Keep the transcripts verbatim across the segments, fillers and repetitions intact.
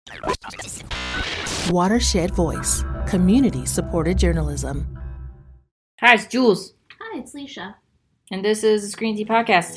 Watershed Voice, community-supported journalism. Hi, it's Jules. Hi, it's Leisha. And this is the Green Tea Podcast.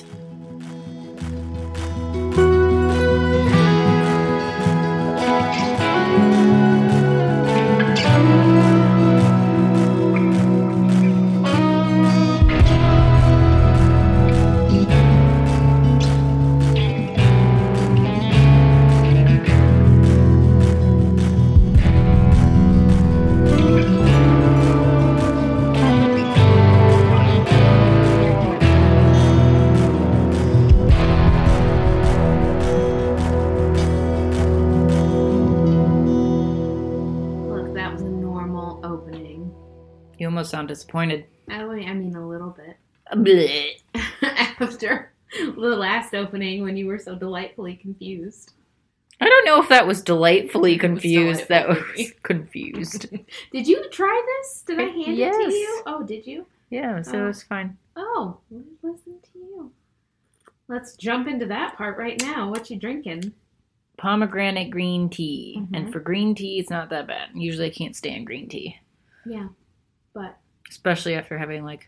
You almost sound disappointed. I mean, a little bit. Blech. After the last opening when you were so delightfully confused. I don't know if that was delightfully confused. Was that was confused. Did you try this? Did I hand yes. it to you? Oh, did you? Yeah, so oh. it was fine. Oh, listen to you. Let's jump into that part right now. What you drinking? Pomegranate green tea. Mm-hmm. And for green tea, it's not that bad. Usually I can't stand green tea. Yeah. But especially after having like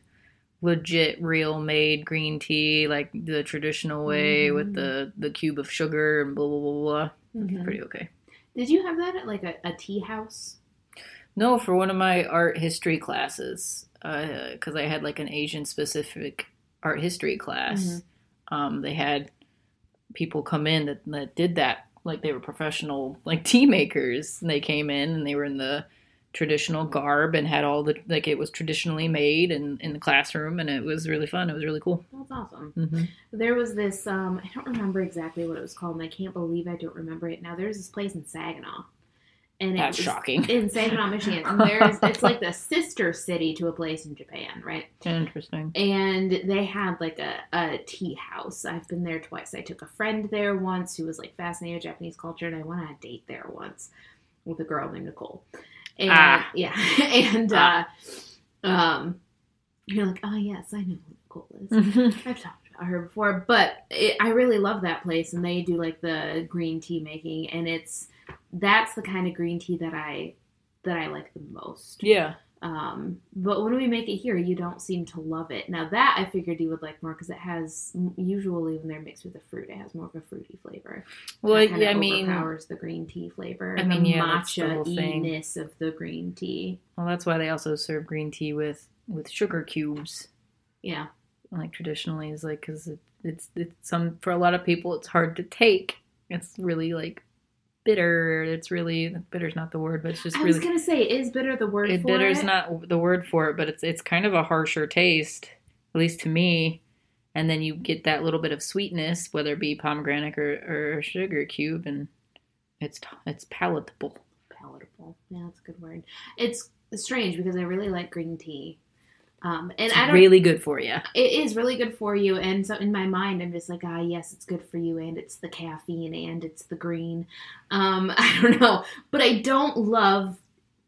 legit real made green tea, like the traditional way mm-hmm. with the, the cube of sugar and blah, blah, blah, blah. Mm-hmm. Pretty okay. Did you have that at like a, a tea house? No, for one of my art history classes, because uh, I had like an Asian specific art history class. Mm-hmm. Um, they had people come in that, that did that. Like they were professional like tea makers, and they came in and they were in the traditional garb and had all the, like it was traditionally made in, in the classroom, and it was really fun. It was really cool. That's awesome. Mm-hmm. There was this, um, I don't remember exactly what it was called, and I can't believe I don't remember it now. There's this place in Saginaw. And That's it was shocking. In Saginaw, Michigan. And there's, it's like the sister city to a place in Japan, right? Interesting. And they had like a, a tea house. I've been there twice. I took a friend there once who was like fascinated with Japanese culture, and I went on a date there once with a girl named Nicole. And, ah. yeah, and, ah. uh, um, you're like, oh, yes, I know who Nicole is. I've talked about her before, but it, I really love that place, and they do, like, the green tea making, and it's, that's the kind of green tea that I, that I like the most. Yeah. Um, but when we make it here, you don't seem to love it. Now that I figured you would like more because it has, usually when they're mixed with the fruit, it has more of a fruity flavor. Well, that yeah, I mean, overpowers the green tea flavor. I mean, the yeah, matcha-iness of the green tea. Well, that's why they also serve green tea with, with sugar cubes. Yeah, like traditionally is like because it, it's it's some for a lot of people it's hard to take. It's really like. Bitter. It's really bitter's not the word, but it's just I really. was gonna say, is bitter the word it, for bitter's it? not the word for it, but it's it's kind of a harsher taste, at least to me. And then you get that little bit of sweetness, whether it be pomegranate or, or sugar cube, and it's it's palatable. Palatable. Yeah, that's a good word. It's strange because I really like green tea. Um, and it's I don't, really good for you. It is really good for you. And so in my mind, I'm just like, ah, yes, it's good for you. And it's the caffeine and it's the green. Um, I don't know. But I don't love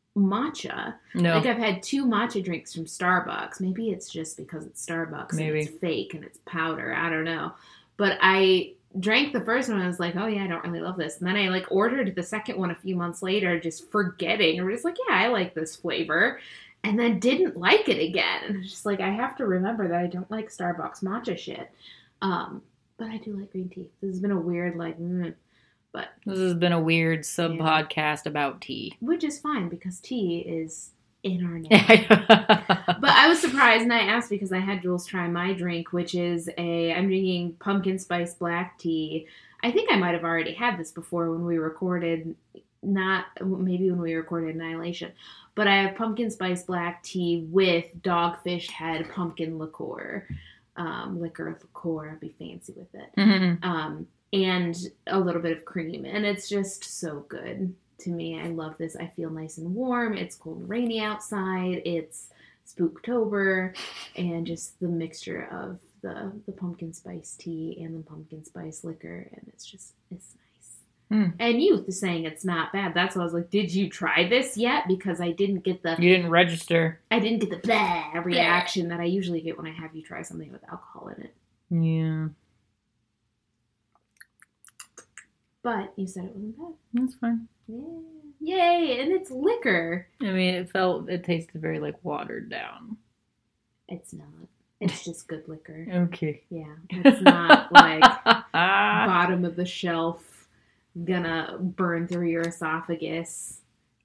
matcha. No. Like I've had two matcha drinks from Starbucks. Maybe it's just because it's Starbucks Maybe. and it's fake and it's powder. I don't know. But I drank the first one and I was like, oh yeah, I don't really love this. And then I like ordered the second one a few months later, just forgetting. Or just like, yeah, I like this flavor. And then didn't like it again. And it's just like, I have to remember that I don't like Starbucks matcha shit. Um, but I do like green tea. This has been a weird, like, mm, but. This has been a weird sub-podcast yeah. about tea. Which is fine, because tea is in our name. But I was surprised, and I asked because I had Jules try my drink, which is a, I'm drinking pumpkin spice black tea. I think I might have already had this before when we recorded, not, maybe when we recorded Annihilation. But I have pumpkin spice black tea with Dogfish Head pumpkin liqueur. Um, liquor, liqueur, I'd be fancy with it. Mm-hmm. Um, and a little bit of cream. And it's just so good to me. I love this. I feel nice and warm. It's cold and rainy outside. It's Spooktober. And just the mixture of the, the pumpkin spice tea and the pumpkin spice liquor. And it's just, it's nice. Mm. And you saying it's not bad. That's why I was like, did you try this yet? Because I didn't get the... You didn't register. I didn't get the blah reaction that I usually get when I have you try something with alcohol in it. Yeah. But you said it wasn't bad. That's fine. Yeah. Yay! And it's liquor. I mean, it felt, it tasted very, like, watered down. It's not. It's just good liquor. Okay. Yeah. It's not, like, bottom of the shelf, gonna burn through your esophagus,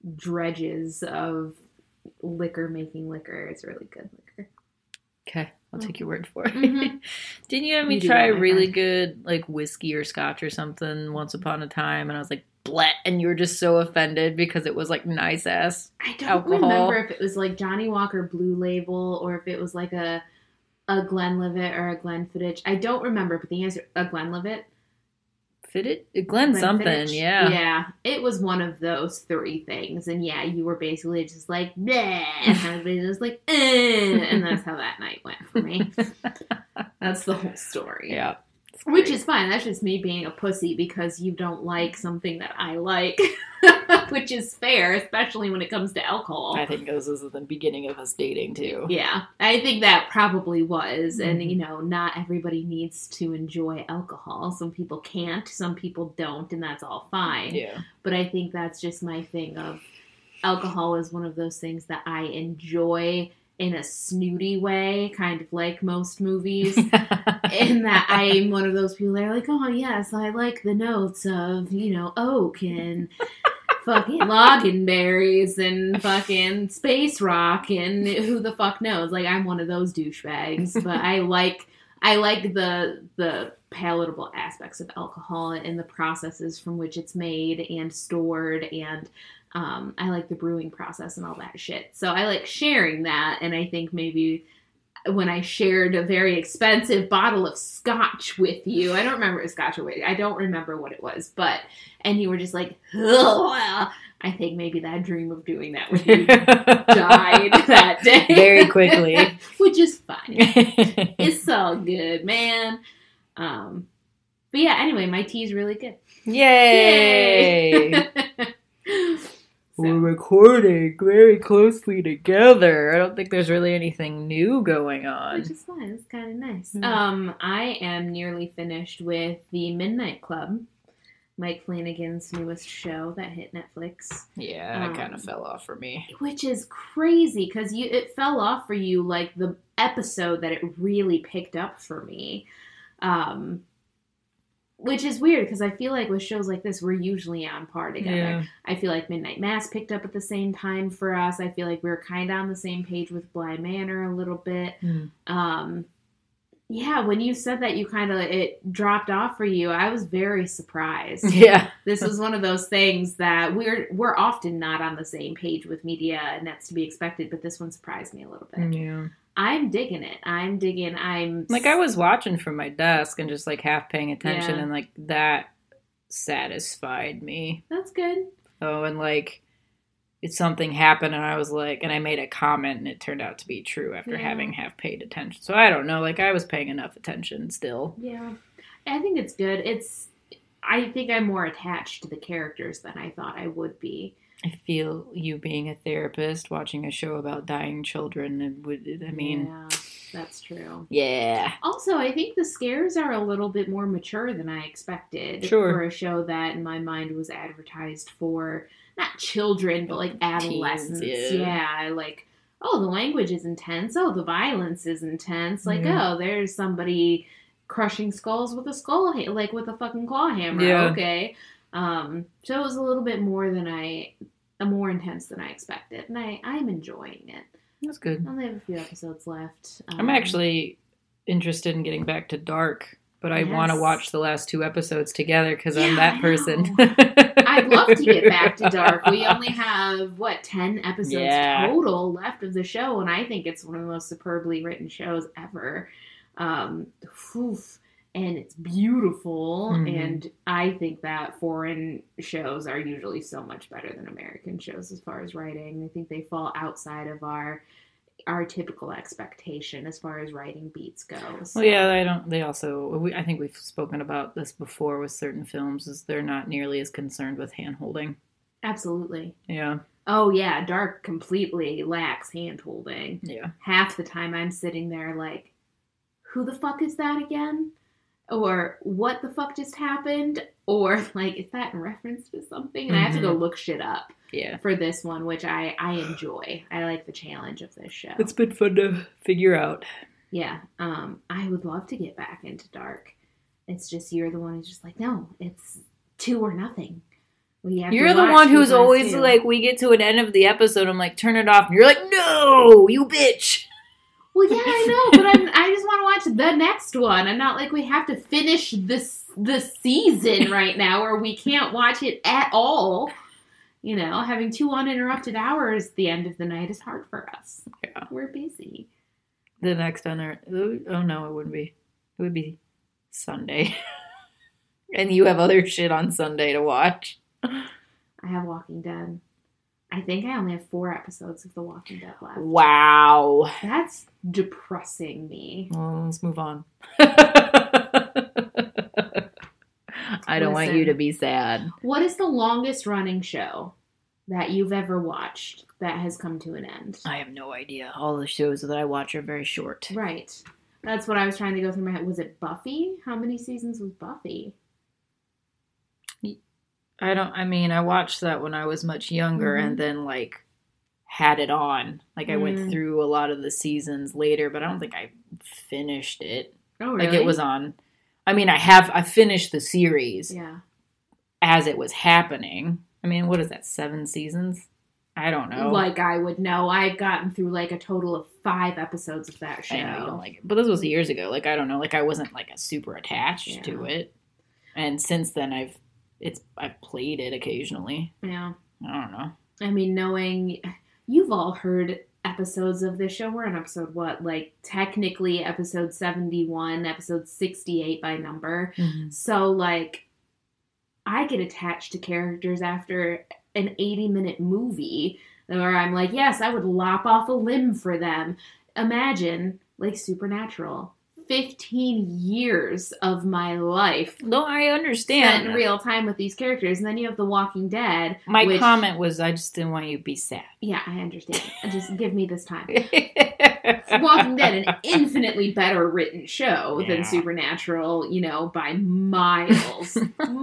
dredges of liquor making liquor. It's really good liquor. Okay. I'll take your word for it. Mm-hmm. Didn't you have me You do try that, a my really friend. good, like, whiskey or scotch or something once upon a time? And I was like, bleh. And you were just so offended because it was, like, nice-ass I don't alcohol. remember if it was like Johnny Walker Blue Label or if it was like a a Glenlivet or a Glenfiddich. I don't remember, but the answer a Glenlivet. Fit it? Glen something, Glenfiddich. yeah. Yeah, it was one of those three things, and yeah, you were basically just like, bleh, and everybody was like, eh, and that's how that night went for me. That's the whole story. Yeah. Which is fine. That's just me being a pussy because you don't like something that I like, which is fair, especially when it comes to alcohol. I think this is the beginning of us dating, too. Yeah, I think that probably was. And, Mhm. you know, not everybody needs to enjoy alcohol. Some people can't, some people don't, and that's all fine. Yeah. But I think that's just my thing of alcohol is one of those things that I enjoy in a snooty way, kind of like most movies. In that I'm one of those people that are like, oh, yes, I like the notes of, you know, oak and fucking loganberries and fucking space rock and who the fuck knows. Like, I'm one of those douchebags, but I like I like the the palatable aspects of alcohol and the processes from which it's made and stored, and um, I like the brewing process and all that shit. So I like sharing that, and I think maybe when I shared a very expensive bottle of scotch with you, I don't remember it was scotch or whiskey. I don't remember what it was, but, and you were just like, ugh, I think maybe that dream of doing that with you died that day. Very quickly. Which is fine. It's all good, man. Um, but yeah, anyway, my tea is really good. Yay! Yay! We're So, recording very closely together. I don't think there's really anything new going on. which is fine. It's kind of nice. Mm. Um, I am nearly finished with The Midnight Club, Mike Flanagan's newest show that hit Netflix. Yeah, that Um, kind of fell off for me. Which is crazy because you it fell off for you like the episode that it really picked up for me. Um, which is weird because I feel like with shows like this, we're usually on par together. Yeah. I feel like Midnight Mass picked up at the same time for us. I feel like we were kind of on the same page with Bly Manor a little bit. Mm. Um, yeah, when you said that you kind of, it dropped off for you, I was very surprised. Yeah. This was one of those things that we're we're often not on the same page with media, and that's to be expected, but this one surprised me a little bit. Yeah. I'm digging it. I'm digging, I'm... Like, I was watching from my desk and just, like, half paying attention, Yeah. and, like, that satisfied me. That's good. Oh, and, like, it's something happened, and I was like, and I made a comment, and it turned out to be true after Yeah. having half paid attention. So, I don't know. Like, I was paying enough attention still. Yeah. I think it's good. It's... I think I'm more attached to the characters than I thought I would be. I feel you being a therapist, watching a show about dying children, and would, I mean... Yeah, that's true. Yeah. Also, I think the scares are a little bit more mature than I expected. Sure. For a show that, in my mind, was advertised for not children, but like adolescents. Teens, yeah. yeah, like, oh, the language is intense. Oh, the violence is intense. Like, Yeah. oh, there's somebody crushing skulls with a skull, ha- like with a fucking claw hammer. Yeah. Okay. Um, so it was a little bit more than I, uh, more intense than I expected, and I, I'm enjoying it. That's good. I only have a few episodes left. Um, I'm actually interested in getting back to Dark, but I want to Yes. watch the last two episodes together because I'm Yeah, that I person. I'd love to get back to Dark. We only have, what, ten episodes Yeah. total left of the show, and I think it's one of the most superbly written shows ever. Um, oof, and it's beautiful, Mhm. and I think that foreign shows are usually so much better than American shows as far as writing. I think they fall outside of our our typical expectation as far as writing beats go. So. Well, yeah, I don't. They also, we, I think we've spoken about this before with certain films, is they're not nearly as concerned with hand holding. Absolutely. Yeah, Oh, yeah, Dark completely lacks hand-holding. yeah, Half the time I'm sitting there like, who the fuck is that again? Or what the fuck just happened? or like, is that in reference to something? And mm-hmm. I have to go look shit up. Yeah. For this one, which I, I enjoy. I like the challenge of this show. It's been fun to figure out. Yeah. Um, I would love to get back into Dark. It's just you're the one who's just like, no, it's two or nothing. We have you're the one who's always two. Like, we get to an end of the episode, I'm like, turn it off. And you're like, no, you bitch. Well, yeah, I know, but I'm, I just want to watch the next one. I'm not like, we have to finish this, this season right now, or we can't watch it at all. You know, having two uninterrupted hours at the end of the night is hard for us. Yeah. We're busy. The next uninter- Oh, no, it wouldn't be. It would be Sunday. And you have other shit on Sunday to watch. I have Walking Dead. I think I only have four episodes of The Walking Dead left. Wow. That's depressing me. Well, let's move on. I don't Listen, want you to be sad. What is the longest running show that you've ever watched that has come to an end? I have no idea. All the shows that I watch are very short. Right. That's what I was trying to go through my head. Was it Buffy? How many seasons was Buffy? I don't, I mean, I watched that when I was much younger mm-hmm. and then, like, had it on. Like, I mm. went through a lot of the seasons later, but I don't think I finished it. Oh, really? Like, it was on. I mean, I have, I finished the series yeah. as it was happening. I mean, what is that, seven seasons? I don't know. Like, I would know. I've gotten through, like, a total of five episodes of that show. I know, you don't like it. But this was years ago. Like, I don't know. Like, I wasn't, like, a super attached yeah. to it. And since then, I've, it's, I've played it occasionally. Yeah. I don't know. I mean, knowing, you've all heard episodes of this show. We're on episode what? Like, technically episode seventy-one, episode sixty-eight by number. Mm-hmm. So, like, I get attached to characters after an eighty-minute movie where I'm like, yes, I would lop off a limb for them. Imagine, like, Supernatural. fifteen years of my life. No, I understand. Spent in real time with these characters. And then you have The Walking Dead. My which, comment was, I just didn't want you to be sad. Yeah, I understand. Just give me this time. Walking Dead, an infinitely better written show yeah. than Supernatural, you know, by miles.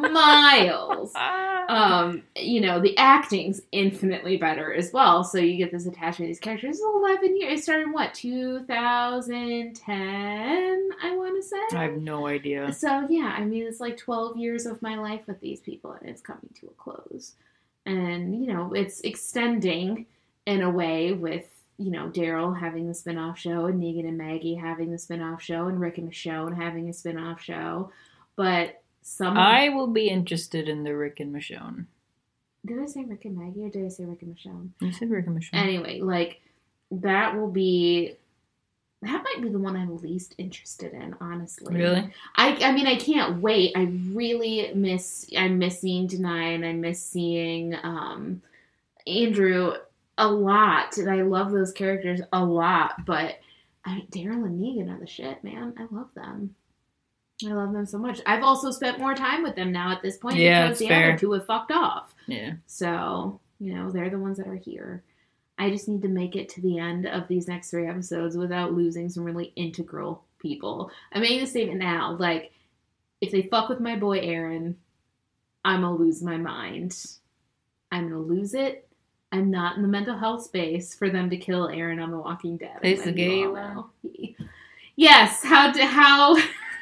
miles. Um, you know, the acting's infinitely better as well. So you get this attachment to these characters. It's eleven years. It started in what, two thousand ten, I want to say? I have no idea. So, yeah, I mean, it's like twelve years of my life with these people, and it's coming to a close. And, you know, it's extending in a way with, you know, Daryl having the spinoff show, and Negan and Maggie having the spinoff show, and Rick and Michonne having a spinoff show. But some... I will be interested in the Rick and Michonne. Did I say Rick and Maggie, or did I say Rick and Michonne? You said Rick and Michonne. Anyway, like, that will be... That might be the one I'm least interested in, honestly. Really? I I mean, I can't wait. I really miss... I miss seeing Denai, and I miss seeing um, Andrew... a lot, and I love those characters a lot, but I, Daryl and Negan are the shit, man. I love them. I love them so much. I've also spent more time with them now at this point yeah, because the fair. other two have fucked off. Yeah. So, you know, they're the ones that are here. I just need to make it to the end of these next three episodes without losing some really integral people. I'm making the statement now, like, if they fuck with my boy Aaron, I'm gonna lose my mind. I'm gonna lose it. I'm not in the mental health space for them to kill Aaron on The Walking Dead. It's a gay one. Yes, how to, how...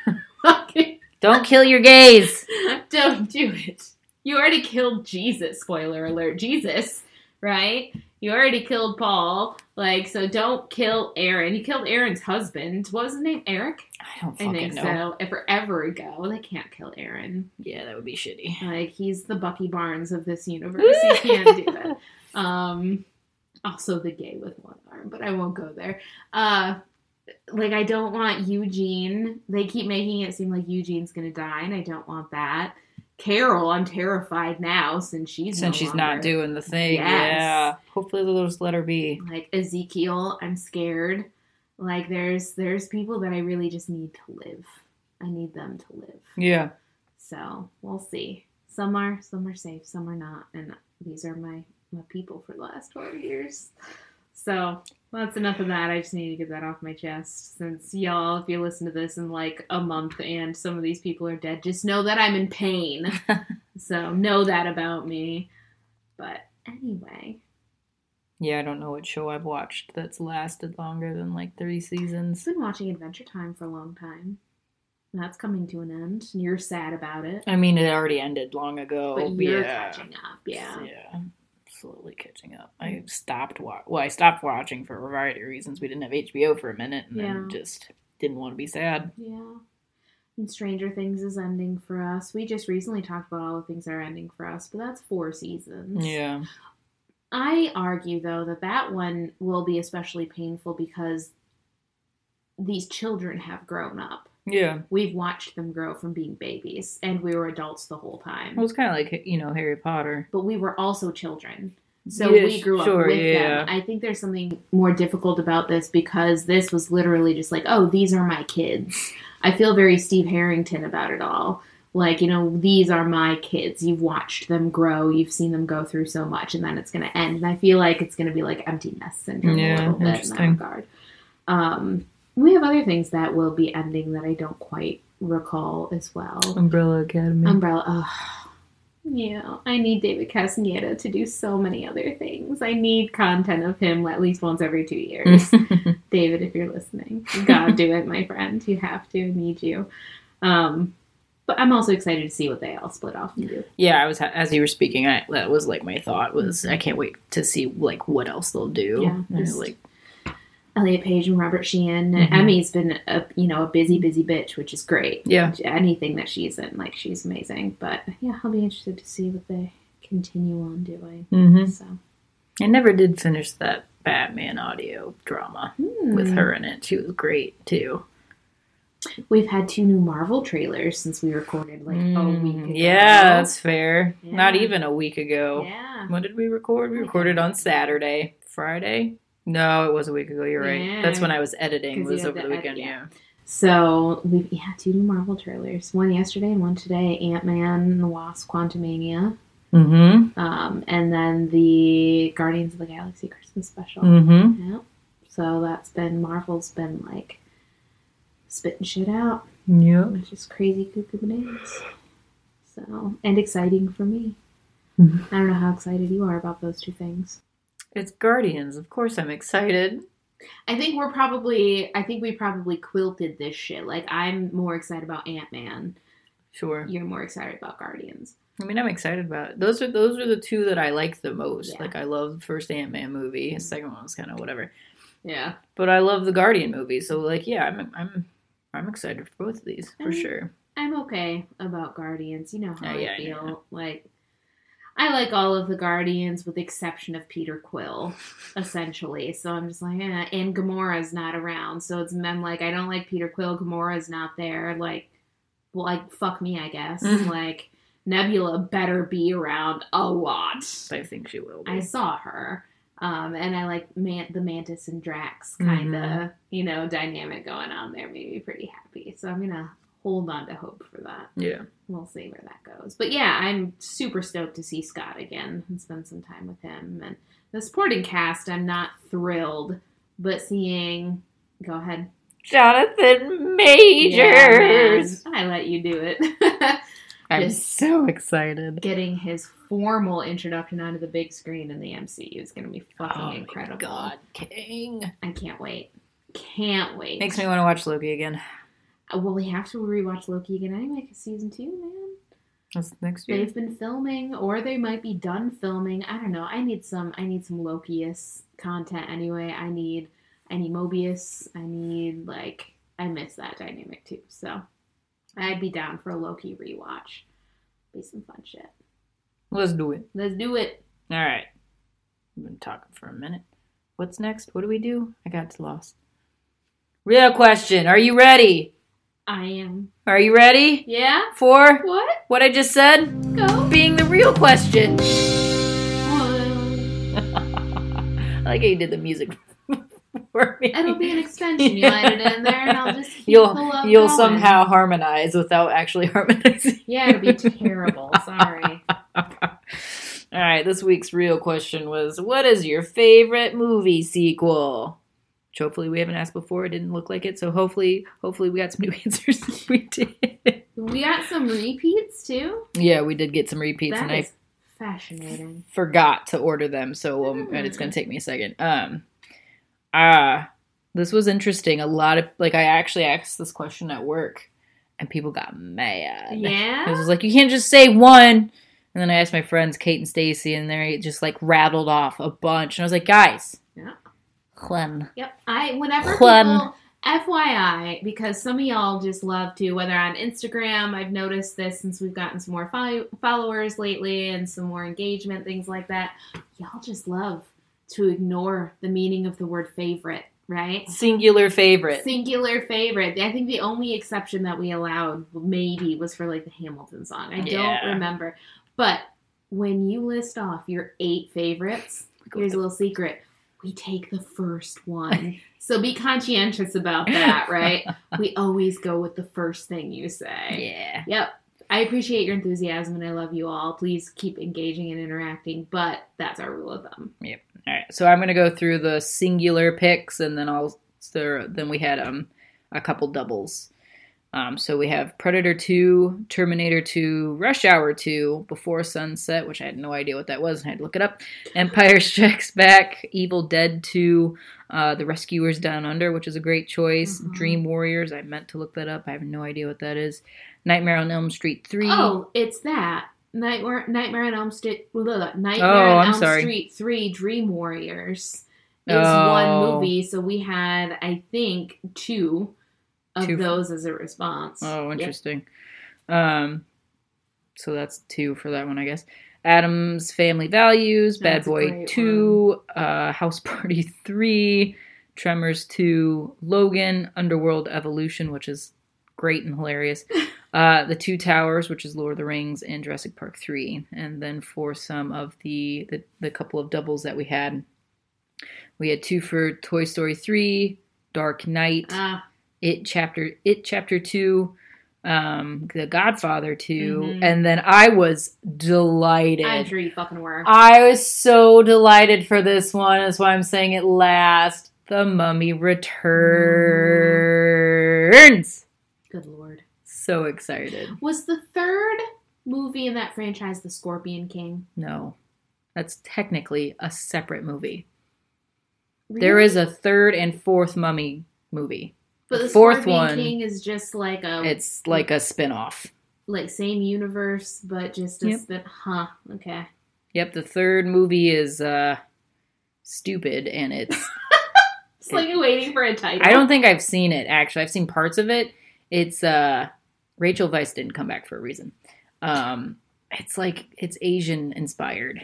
Don't kill your gays. Don't do it. You already killed Jesus, spoiler alert. Jesus, right? You already killed Paul. Like, so don't kill Aaron. You killed Aaron's husband. What was his name? Eric? I don't fucking I think know. so. Forever ago. They can't kill Aaron. Yeah, that would be shitty. Like, he's the Bucky Barnes of this universe. He can't do that. Um, also the gay with one arm, but I won't go there. Uh, like, I don't want Eugene. They keep making it seem like Eugene's gonna die, and I don't want that. Carol, I'm terrified now since she's since no she's longer. not doing the thing. Yes. Yeah, hopefully they'll just let her be. Like Ezekiel, I'm scared. Like there's there's people that I really just need to live. I need them to live. Yeah. So we'll see. Some are some are safe, some are not, and these are my my people for the last twelve years. So, well, that's enough of that. I just need to get that off my chest. Since y'all, if you listen to this in like a month and some of these people are dead, just know that I'm in pain. So, know that about me. But anyway. Yeah, I don't know what show I've watched that's lasted longer than like three seasons. I've been watching Adventure Time for a long time. That's coming to an end. You're sad about it. I mean, it already ended long ago. But you're yeah. catching up, yeah. Yeah, slowly catching up. I stopped wa- Well, I stopped watching for a variety of reasons. We didn't have H B O for a minute, and yeah. then just didn't want to be sad. Yeah. And Stranger Things is ending for us. We just recently talked about all the things that are ending for us, but that's four seasons. Yeah. I argue, though, that that one will be especially painful because these children have grown up. Yeah. We've watched them grow from being babies, and we were adults the whole time. Well, it's kind of like, you know, Harry Potter. But we were also children. So yeah, we grew sure, up with yeah. them. I think there's something more difficult about this because this was literally just like, oh, these are my kids. I feel very Steve Harrington about it all. Like, you know, these are my kids. You've watched them grow. You've seen them go through so much, and then it's going to end. And I feel like it's going to be like empty nest syndrome yeah, a little bit in that regard. Um, we have other things that will be ending that I don't quite recall as well. Umbrella Academy. Umbrella. Oh, yeah. I need David Castaneda to do so many other things. I need content of him at least once every two years. David, if you're listening, you gotta do it, my friend. You have to. I need you. Um, but I'm also excited to see what they all split off and do. Yeah, I was as you were speaking. I that was like my thought was I can't wait to see like what else they'll do. Yeah, just, like Elliot Page and Robert Sheehan. Mm-hmm. Emmy's been a you know a busy, busy bitch, which is great. Yeah, anything that she's in, like she's amazing. But yeah, I'll be interested to see what they continue on doing. Mm-hmm. So I never did finish that Batman audio drama mm. with her in it. She was great too. We've had two new Marvel trailers since we recorded like mm, a week ago. Yeah, that's fair. Yeah. Not even a week ago. Yeah. When did we record? We recorded on Saturday. Friday? No, it was a week ago. You're right. Yeah. That's when I was editing. It was over the weekend, edit, yeah. yeah. So, we've yeah, two new Marvel trailers. One yesterday and one today. Ant-Man and the Wasp Quantumania. Mm-hmm. Um, and then the Guardians of the Galaxy Christmas special. Mm-hmm. Yeah. So, that's been, Marvel's been like spitting shit out. Yeah. Which is crazy cuckoo bananas. So, and exciting for me. Mm-hmm. I don't know how excited you are about those two things. It's Guardians. Of course I'm excited. I think we're probably, I think we probably quilted this shit. Like, I'm more excited about Ant-Man. Sure. You're more excited about Guardians. I mean, I'm excited about it. Those are, those are the two that I like the most. Yeah. Like, I love the first Ant-Man movie. The second one was kind of whatever. Yeah. But I love the Guardian movie. So, like, yeah, I'm, I'm, I'm excited for both of these, for I'm, sure. I'm okay about Guardians. You know how oh, yeah, I feel. I know. Like, I like all of the Guardians with the exception of Peter Quill, essentially. So I'm just like, eh. And Gamora's not around. So it's I'm like, I don't like Peter Quill. Gamora's not there. Like, well, like, fuck me, I guess. Mm-hmm. Like, Nebula better be around a lot. I think she will be. I saw her. Um, and I like Man- the Mantis and Drax kind of, mm-hmm. you know, dynamic going on there. Made me pretty happy. So I'm going to hold on to hope for that. Yeah. We'll see where that goes. But yeah, I'm super stoked to see Scott again and spend some time with him. And the supporting cast, I'm not thrilled, but seeing, go ahead. Jonathan Majors! Yeah, I let you do it. I'm Just so excited. Getting his formal introduction onto the big screen in the M C U is going to be fucking oh incredible. My God, King. I can't wait. Can't wait. Makes me want to watch Loki again. Well, we have to rewatch Loki again anyway, because season two, man. That's next year. They've been filming, or they might be done filming. I don't know. I need some. I need some Lokius content anyway. I need. I need Mobius. I need like. I miss that dynamic too. So, I'd be down for a Loki rewatch. Be some fun shit. Let's do it. Let's do it. All right. We've been talking for a minute. What's next? What do we do? I got lost. Real question. Are you ready? I am. Are you ready? Yeah? For? What? What I just said? Go. Being the real question. Oh. I like how you did the music for me. It'll be an extension. You'll edit it in there and I'll just keep You'll, pull you'll going. somehow harmonize without actually harmonizing. Yeah, it'll be terrible. Sorry. All right, this week's real question was, what is your favorite movie sequel? Which hopefully we haven't asked before. It didn't look like it, so hopefully hopefully we got some new answers. We did. We got some repeats, too? Yeah, we did get some repeats. That and is I fascinating. forgot to order them, so um, Mm. and it's going to take me a second. Um, uh, this was interesting. A lot of, like, I actually asked this question at work, and people got mad. Yeah? It was like, you can't just say one. And then I asked my friends, Kate and Stacy, and they just, like, rattled off a bunch. And I was like, guys. Yeah. Juan. Yep. I whenever Juan. people, F Y I, because some of y'all just love to, whether on Instagram, I've noticed this since we've gotten some more fo- followers lately and some more engagement, things like that. Y'all just love to ignore the meaning of the word favorite, right? Singular favorite. Singular favorite. I think the only exception that we allowed maybe was for like the Hamilton song. I Yeah. don't remember. But when you list off your eight favorites, here's a little secret. We take the first one. So be conscientious about that, right? We always go with the first thing you say. Yeah. Yep. I appreciate your enthusiasm and I love you all. Please keep engaging and interacting, but that's our rule of thumb. Yep. All right. So I'm going to go through the singular picks, and then I'll so then we had um a couple doubles. Um, so we have Predator two, Terminator two, Rush Hour two, Before Sunset, which I had no idea what that was, and I had to look it up. Empire Strikes Back, Evil Dead two, uh, The Rescuers Down Under, which is a great choice. Mhm. Dream Warriors, I meant to look that up. I have no idea what that is. Nightmare on Elm Street three. Oh, it's that. Nightmare, Nightmare on Elm Street. Nightmare Oh, on I'm Elm sorry. Street three, Dream Warriors is Oh. one movie. So we had, I think, two of Two. those as a response. Oh, Yep. interesting. Um, so that's two for that one, I guess. Adam's Family Values, Bad That's a Boy great two, uh, House Party three, Tremors two, Logan, Underworld Evolution, which is great and hilarious. Uh, The Two Towers, which is Lord of the Rings, and Jurassic Park three. And then for some of the, the, the couple of doubles that we had, we had two for Toy Story three, Dark Knight, Ah, It chapter It chapter two, um, The Godfather two, Mhm. and then I was delighted. I'm sure you fucking were. I was so delighted for this one. That's why I'm saying it last. The Mummy Returns. Good lord. So excited. Was the third movie in that franchise The Scorpion King? No, that's technically a separate movie. Really? There is a third and fourth Mummy movie. But the the fourth Scorpion one, King is just like a It's like a spin-off. like same universe, but just a Yep. spin. Huh. Okay. Yep, the third movie is uh, stupid, and it's... It's like waiting for a title. I don't think I've seen it, actually. I've seen parts of it. It's... uh, Rachel Weisz didn't come back for a reason. Um, it's like... It's Asian-inspired,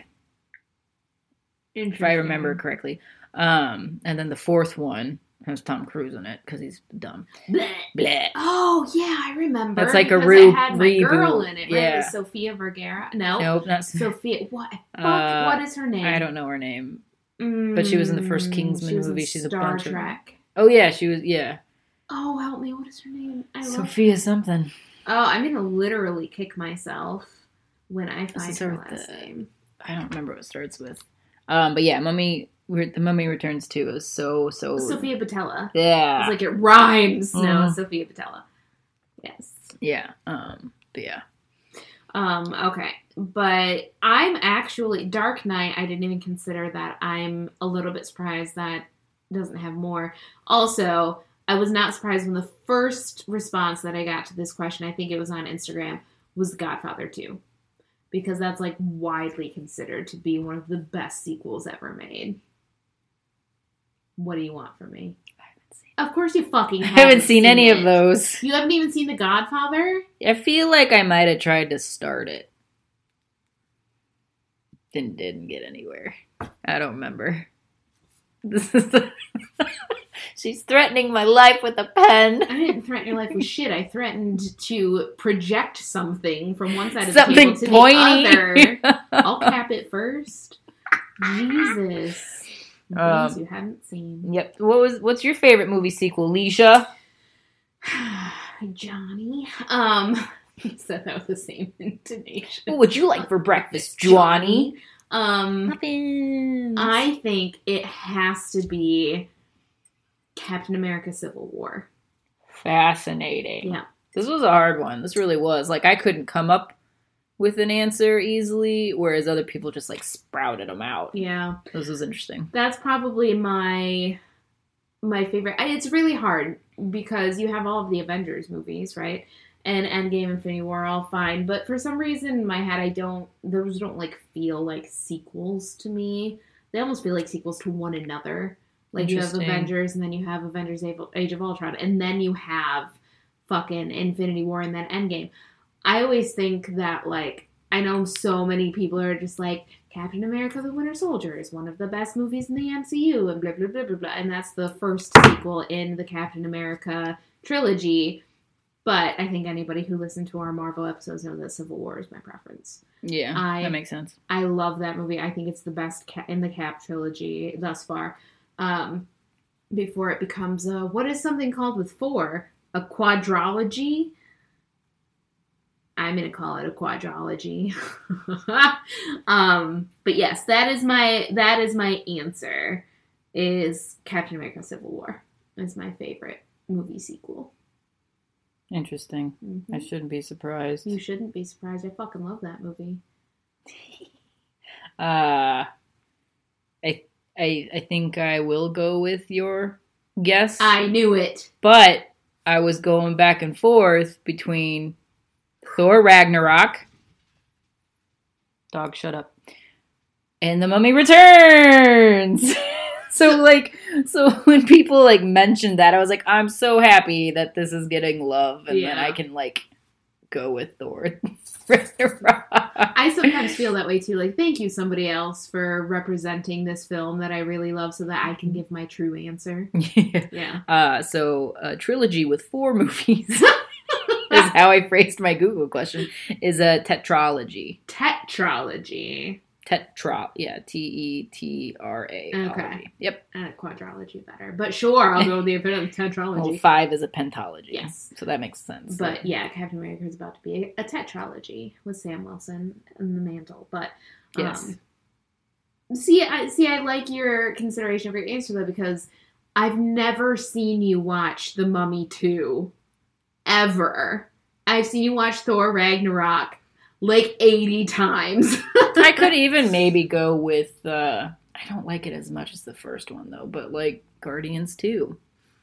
if I remember correctly. Um, and then the fourth one has Tom Cruise in it, because he's dumb. Blech. Bleh. Oh yeah, I remember. That's like a because re- it had my girl reboot. in it, right? Yeah. It was Sofia Vergara. No, Nope, not... Sophia. What? Fuck, Uh, what is her name? I don't know her name. But she was in the first Mm, Kingsman she was in movie. She's a Star bunch of- Trek. Oh, yeah, she was... Yeah. Oh, help me! What is her name? I love. Sophia something. Oh, I'm gonna literally kick myself when I find is her her last the- name. I don't remember what it starts with. Um, but yeah, Mummy... The Mummy Returns too is so, so... Sophia Botella. Yeah. It's like it rhymes. No, Mhm. Sophia Botella. Yes. Yeah. Um, but yeah. Um, okay. But I'm actually Dark Knight, I didn't even consider that. I'm a little bit surprised that doesn't have more. Also, I was not surprised when the first response that I got to this question, I think it was on Instagram, was The Godfather two. Because that's like widely considered to be one of the best sequels ever made. What do you want from me? I haven't seen, Of course you fucking I haven't, haven't seen any it. of those. You haven't even seen The Godfather? I feel like I might have tried to start it. Didn't, didn't get anywhere. I don't remember. This is the... She's threatening my life with a pen. I didn't threaten your life with shit. I threatened to project something from one side of Something the table to pointy. the other. I'll cap it first. Jesus. Um, Things you haven't seen. Yep. What was? What's your favorite movie sequel, Leisha? Johnny. Um, you said that with the same intonation. What would you like for breakfast, Johnny? Um, Muffins. I think it has to be Captain America Civil War. Fascinating. Yeah. This was a hard one. This really was. Like, I couldn't come up with an answer easily, whereas other people just, like, sprouted them out. Yeah. This was interesting. That's probably my my favorite. It's really hard because you have all of the Avengers movies, right? And Endgame, Infinity War, all fine. But for some reason in my head, I don't, those don't, like, feel like sequels to me. They almost feel like sequels to one another. Like, you have Avengers, and then you have Avengers Age of Ultron, and then you have fucking Infinity War, and then Endgame. I always think that, like, I know so many people are just like, Captain America the Winter Soldier is one of the best movies in the M C U, and blah, blah, blah, blah, blah. And that's the first sequel in the Captain America trilogy. But I think anybody who listened to our Marvel episodes knows that Civil War is my preference. Yeah, I, that makes sense. I love that movie. I think it's the best ca- in the Cap trilogy thus far. Um, before it becomes a, what is something called with four? A quadrology? I'm going to call it a quadrology. um, but yes, that is my, that is my answer, is Captain America Civil War. It's my favorite movie sequel. Interesting. Mm-hmm. I shouldn't be surprised. You shouldn't be surprised. I fucking love that movie. uh, I, I, I think I will go with your guess. I knew it. But I was going back and forth between Thor Ragnarok. Dog, shut up. And The Mummy Returns. So, like, so when people, like, mentioned that, I was like, I'm so happy that this is getting love. And yeah. then I can, like, go with Thor Ragnarok. I sometimes feel that way, too. Like, thank you, somebody else, for representing this film that I really love so that I can give my true answer. Yeah. yeah. Uh, so, a trilogy with four movies is how I phrased my Google question, is a tetralogy. Tetralogy. Tetra, yeah, T E T R A. Okay. Yep. And a quadrology better. But sure, I'll go with the tetralogy. Well, five is a pentalogy. Yes. So that makes sense. But so. yeah, Captain America is about to be a, a tetralogy with Sam Wilson in the mantle. But, um, yes. See, I, see, I like your consideration of your answer, though, because I've never seen you watch The Mummy two. Ever. I've seen you watch Thor Ragnarok like eighty times. I could even maybe go with, uh, I don't like it as much as the first one, though, but like Guardians two.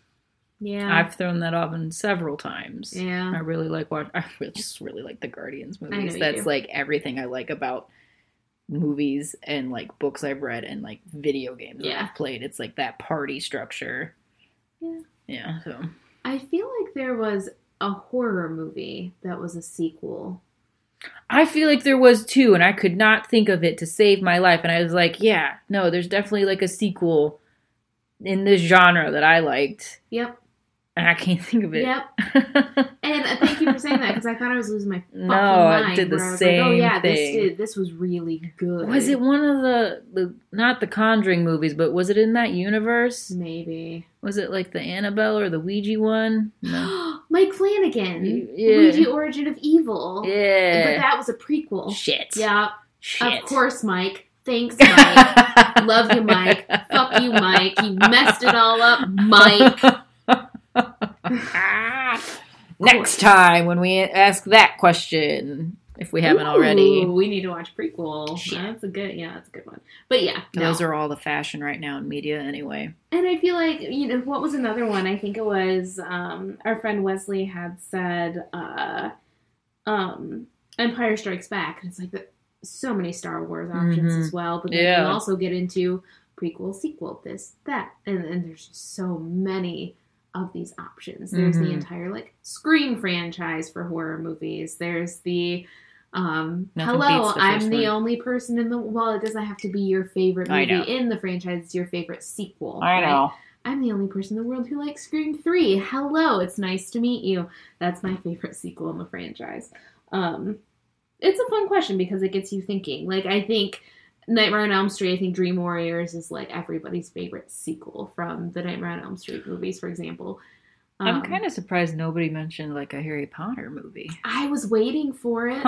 Yeah. I've thrown that oven several times. Yeah. I really like watch. I really, just really like the Guardians movies. I know you That's do. like everything I like about movies and like books I've read and like video games Yeah. that I've played. It's like that party structure. Yeah. Yeah, so. I feel like there was a horror movie that was a sequel. I feel like there was too, and I could not think of it to save my life. And I was like, yeah, no, there's definitely like a sequel in this genre that I liked. Yep. And I can't think of it. Yep. And uh, thank you for saying that, because I thought I was losing my fucking no, mind. I did the where I was same like, oh yeah, thing. this did, this was really good. Was it one of the, the, not the Conjuring movies, but was it in that universe? Maybe. Was it like the Annabelle or the Ouija one? No. Mike Flanagan. Yeah. Ouija Origin of Evil. Yeah. But that was a prequel. Shit. Yeah. Shit. Of course, Mike. Thanks, Mike. Love you, Mike. Fuck you, Mike. You messed it all up, Mike. Next time when we ask that question, if we haven't Ooh, already. We need to watch prequel. Shit. That's a good, yeah, that's a good one. But yeah, Those no. are all the fashion right now in media anyway. And I feel like, you know, what was another one? I think it was, um, our friend Wesley had said, uh, um, Empire Strikes Back. And it's like the, so many Star Wars options Mm-hmm. as well. But then Yeah. you also get into prequel, sequel, this, that. And, and there's just so many of these options. There's Mhm. the entire, like, Scream franchise for horror movies. There's the, um, Nothing hello, beats the I'm first the one. only person in the, well, it doesn't have to be your favorite I movie know. in the franchise. It's your favorite sequel. I right? know. I'm the only person in the world who likes Scream three. Hello, it's nice to meet you. That's my favorite sequel in the franchise. Um, it's a fun question because it gets you thinking. Like, I think Nightmare on Elm Street, I think Dream Warriors is like everybody's favorite sequel from the Nightmare on Elm Street movies, for example. Um, I'm kind of surprised nobody mentioned like a Harry Potter movie. I was waiting for it. Huh.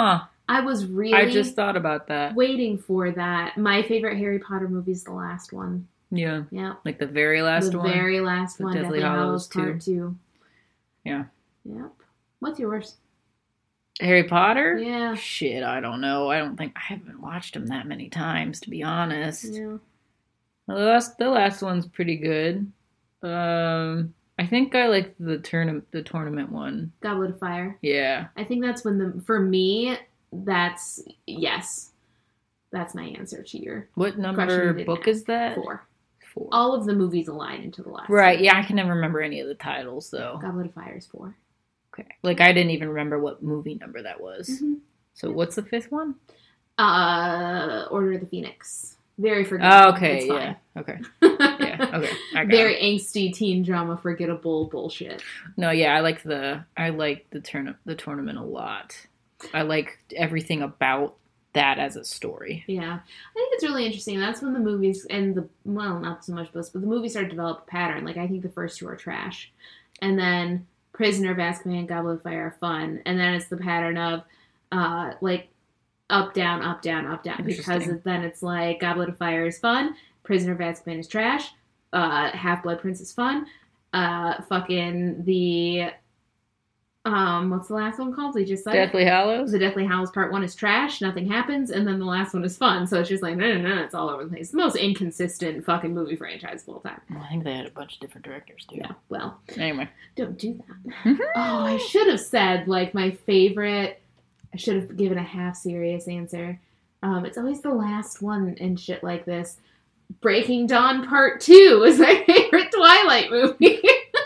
I was really I just thought about that. waiting for that. My favorite Harry Potter movie is the last one. Yeah. Yeah. Like the very last the one. The very last the one. Deathly, Deathly Hallows, Hallows Part two. Yeah. Yep. What's yours? Harry Potter? Yeah. Shit, I don't know. I don't think I haven't watched them that many times, to be honest. Yeah. The last, the last one's pretty good. Um, I think I like the tournament, the tournament one. Goblet of Fire. Yeah. I think that's when the for me. That's yes. That's my answer to your. What number book is that? Four. Four. All of the movies align into the last. Right. one. Yeah, I can never remember any of the titles though. Goblet of Fire is four. Okay. Like I didn't even remember what movie number that was. Mm-hmm. So yeah. What's the fifth one? Uh, Order of the Phoenix. Very forgettable. Oh, okay. Yeah. Okay. Yeah. Okay. I got Very it. angsty teen drama, forgettable bullshit. No. Yeah. I like the I like the turn the tournament a lot. I like everything about that as a story. Yeah. I think it's really interesting. That's when the movies and the well, not so much books, but the movies start to develop a pattern. Like I think the first two are trash, and then Prisoner of Azkaban and Goblet of Fire are fun. And then it's the pattern of, uh, like, up, down, up, down, up, down. Because then it's like, Goblet of Fire is fun, Prisoner of Azkaban is trash, uh, Half-Blood Prince is fun, uh, fucking the, um, what's the last one called? We just said Deathly Hallows? The Deathly Hallows Part one is trash, nothing happens, and then the last one is fun. So it's just like, no, no, no, it's all over the place. The most inconsistent fucking movie franchise of all time. Well, I think they had a bunch of different directors, too. Yeah, well. Anyway. Don't do that. Oh, I should have said, like, my favorite, I should have given a half-serious answer. Um, it's always the last one and shit like this. Breaking Dawn Part two is my favorite Twilight movie.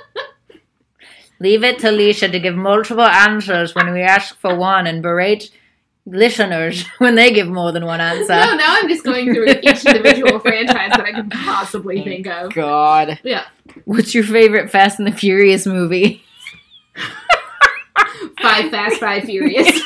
Leave it to Leisha to give multiple answers when we ask for one and berate listeners when they give more than one answer. No, now I'm just going through each individual franchise that I can possibly think of. God. Yeah. What's your favorite Fast and the Furious movie? Five Fast, Five Furious.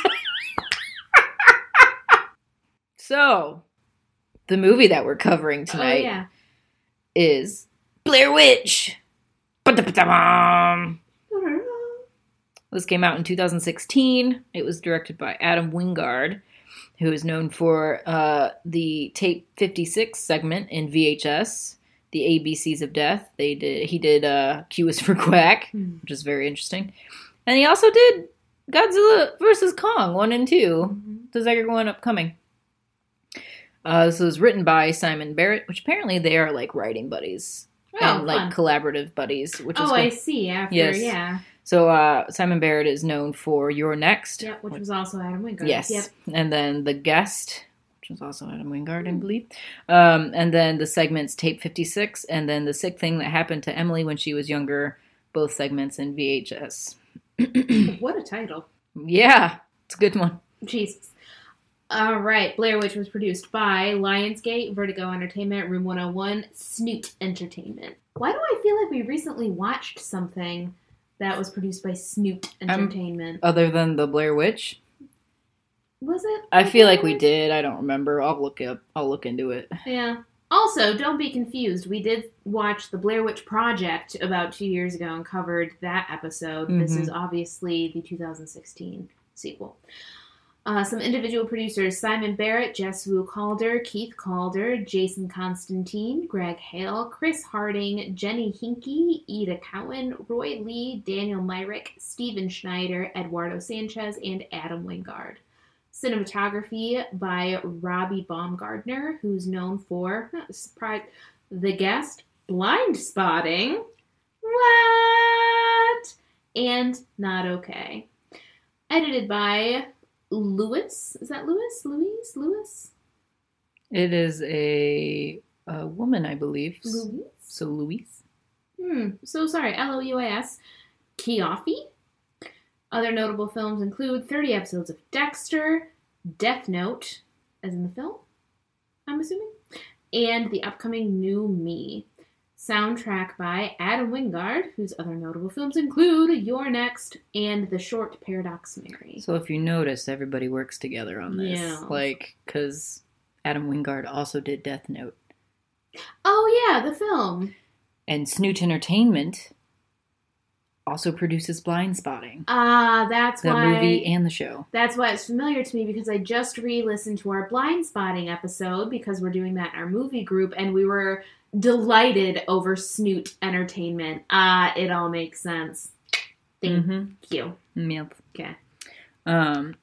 So, the movie that we're covering tonight oh, yeah. is Blair Witch. Ba-da-ba-da-bum. This came out in two thousand sixteen. It was directed by Adam Wingard, who is known for uh, the Tape fifty-six segment in V H S, the A B Cs of Death. They did. He did uh, Q is for Quack, mm. which is very interesting. And he also did Godzilla versus Kong one and two. Mm-hmm. The second one upcoming. Uh, this was written by Simon Barrett, which apparently they are like writing buddies. Oh, and like fun. collaborative buddies. Which oh, is cool. I see. After, yes. yeah. So uh, Simon Barrett is known for You're Next. Yep, which was also Adam Wingard. Yes. Yep. And then The Guest, which was also Adam Wingard, I believe. Um, and then the segments Tape fifty-six, and then The Sick Thing That Happened to Emily When She Was Younger, both segments in V H S. What a title. Yeah, it's a good one. Jesus. All right. Blair Witch was produced by Lionsgate, Vertigo Entertainment, Room one oh one, Snoot Entertainment. Why do I feel like we recently watched something that was produced by Snoot Entertainment? Um, other than The Blair Witch? Was it? I feel like we did. I don't remember. I'll look up. I'll look into it. Yeah. Also, don't be confused. We did watch The Blair Witch Project about two years ago and covered that episode. Mm-hmm. This is obviously the two thousand sixteen sequel. Uh, some individual producers: Simon Barrett, Jess Wu Calder, Keith Calder, Jason Constantine, Greg Hale, Chris Harding, Jenny Hinkey, Ida Cowan, Roy Lee, Daniel Myrick, Steven Schneider, Eduardo Sanchez, and Adam Wingard. Cinematography by Robbie Baumgardner, who's known for, not surprise, The Guest, Blind Spotting, what? And Not Okay. Edited by Lewis. Is that Lewis? Louise? Lewis? It is a, a woman, I believe. Louise? So Louise. Hmm. So sorry. L O U I S. Kiyofi. Other notable films include thirty episodes of Dexter, Death Note, as in the film, I'm assuming, and the upcoming New Me. Soundtrack by Adam Wingard, whose other notable films include You're Next and The Short Paradox Mary. So if you notice, everybody works together on this. Yeah. Like, because Adam Wingard also did Death Note. Oh, yeah, the film. And Snoot Entertainment also produces Blind Spotting. Ah, uh, that's the why... The movie and the show. That's why it's familiar to me, because I just re-listened to our Blind Spotting episode, because we're doing that in our movie group, and we were delighted over Snoot Entertainment. Ah, uh, it all makes sense. Thank mm-hmm. you. Yep. Okay. Um,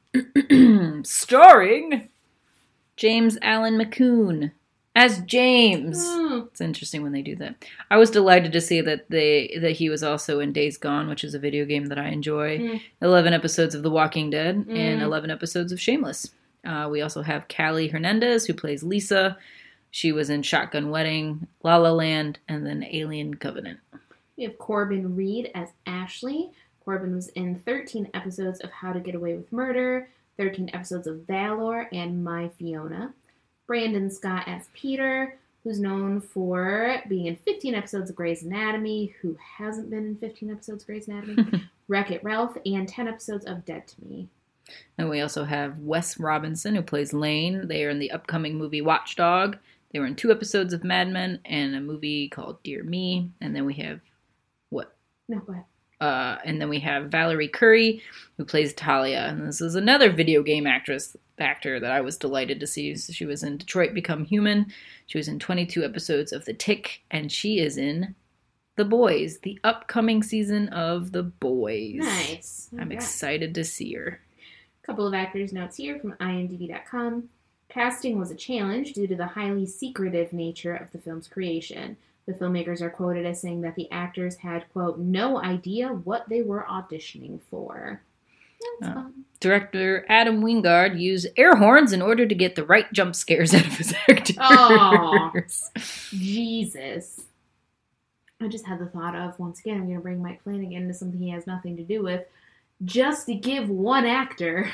starring James Allen McCune as James. Mm. It's interesting when they do that. I was delighted to see that they that he was also in Days Gone, which is a video game that I enjoy. Mm. eleven episodes of The Walking Dead mm. and eleven episodes of Shameless. Uh, we also have Callie Hernandez, who plays Lisa. She was in Shotgun Wedding, La La Land, and then Alien Covenant. We have Corbin Reed as Ashley. Corbin was in thirteen episodes of How to Get Away with Murder, thirteen episodes of Valor, and My Fiona. Brandon Scott as Peter, who's known for being in fifteen episodes of Grey's Anatomy, who hasn't been in fifteen episodes of Grey's Anatomy, Wreck-It Ralph, and ten episodes of Dead to Me. And we also have Wes Robinson, who plays Lane. They are in the upcoming movie Watchdog. They were in two episodes of Mad Men and a movie called Dear Me. And then we have, what? No, go ahead. Uh, and then we have Valerie Curry, who plays Talia. And this is another video game actress, actor that I was delighted to see. She was in Detroit Become Human. She was in twenty-two episodes of The Tick. And she is in The Boys, the upcoming season of The Boys. Nice. I'm yeah. excited to see her. A couple of actors' notes here from I M D B dot com. Casting was a challenge due to the highly secretive nature of the film's creation. The filmmakers are quoted as saying that the actors had, quote, no idea what they were auditioning for. That's uh, fun. Director Adam Wingard used air horns in order to get the right jump scares out of his actors. Oh, Jesus. I just had the thought of, once again, I'm going to bring Mike Flanagan into something he has nothing to do with, just to give one actor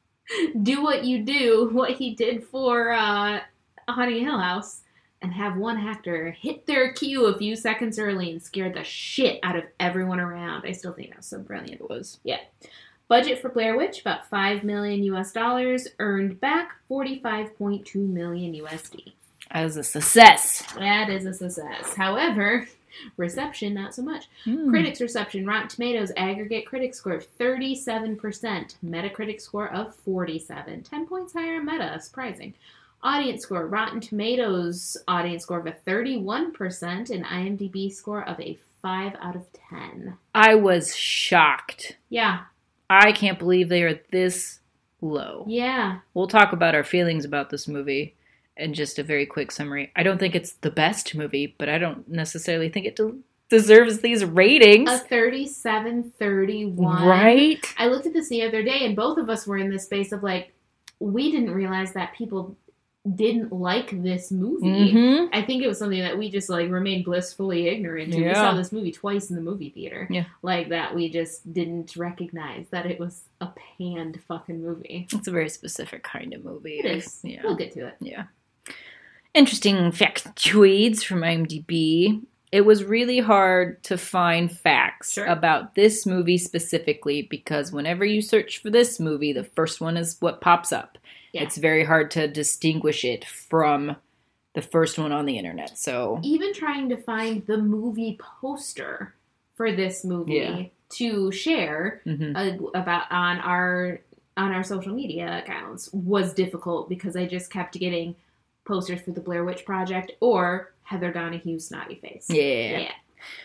do what you do, what he did for uh, Haunting Hill House. And have one actor hit their cue a few seconds early and scare the shit out of everyone around. I still think that was so brilliant. It was. Yeah. Budget for Blair Witch, about five million U S dollars. Earned back forty-five point two million U S D. That is a success. That is a success. However, reception, not so much. Mm. Critics' reception, Rotten Tomatoes aggregate critic score of thirty-seven percent. Metacritic score of forty-seven. ten points higher on Meta. Surprising. Audience score, Rotten Tomatoes audience score of a thirty-one percent and IMDb score of a five out of ten. I was shocked. Yeah. I can't believe they are this low. Yeah. We'll talk about our feelings about this movie in just a very quick summary. I don't think it's the best movie, but I don't necessarily think it de- deserves these ratings. A thirty-seven thirty-one. Right? I looked at this the other day and both of us were in this space of like, we didn't realize that people didn't like this movie. Mm-hmm. I think it was something that we just like remained blissfully ignorant to. Yeah. We saw this movie twice in the movie theater. Yeah. Like that we just didn't recognize that it was a panned fucking movie. It's a very specific kind of movie. It is. Yeah. We'll get to it. Yeah. Interesting factoids from IMDb. It was really hard to find facts sure. about this movie specifically because whenever you search for this movie, the first one is what pops up. Yeah. It's very hard to distinguish it from the first one on the internet. So even trying to find the movie poster for this movie yeah. to share mm-hmm. uh, about on our on our social media accounts was difficult because I just kept getting posters for the Blair Witch Project or Heather Donahue Snotty Face. Yeah. Yeah.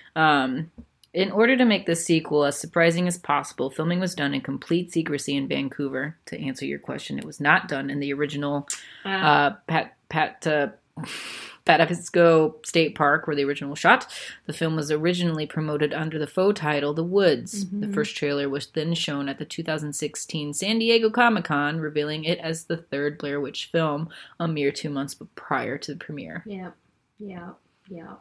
Um, in order to make this sequel as surprising as possible, filming was done in complete secrecy in Vancouver. To answer your question, it was not done in the original uh, uh, Pat Pat uh, Patapsco State Park, where the original shot. The film was originally promoted under the faux title The Woods. Mm-hmm. The first trailer was then shown at the two thousand sixteen San Diego Comic-Con, revealing it as the third Blair Witch film, a mere two months prior to the premiere. Yep, yep, yep.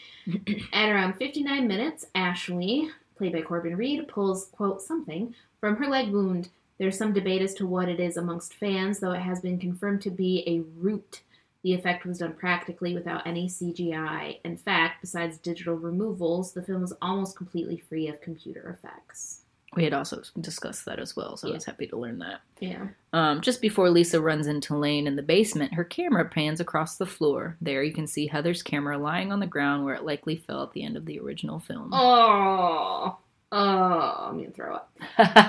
At around fifty-nine minutes, Ashley, played by Corbin Reed, pulls, quote, something from her leg wound. There's some debate as to what it is amongst fans, though it has been confirmed to be a root. The effect was done practically without any C G I. In fact, besides digital removals, the film is almost completely free of computer effects. We had also discussed that as well, so yeah. I was happy to learn that. Yeah. Um, just before Lisa runs into Lane in the basement, her camera pans across the floor. There you can see Heather's camera lying on the ground where it likely fell at the end of the original film. Oh. Oh, I'm going to throw up.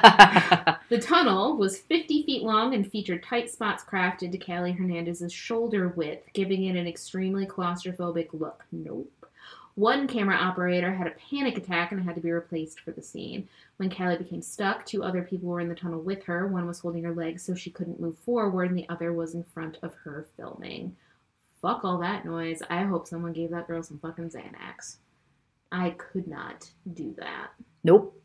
The tunnel was fifty feet long and featured tight spots crafted to Callie Hernandez's shoulder width, giving it an extremely claustrophobic look. Nope. One camera operator had a panic attack and had to be replaced for the scene. When Callie became stuck, two other people were in the tunnel with her. One was holding her legs so she couldn't move forward, and the other was in front of her filming. Fuck all that noise. I hope someone gave that girl some fucking Xanax. I could not do that. Nope.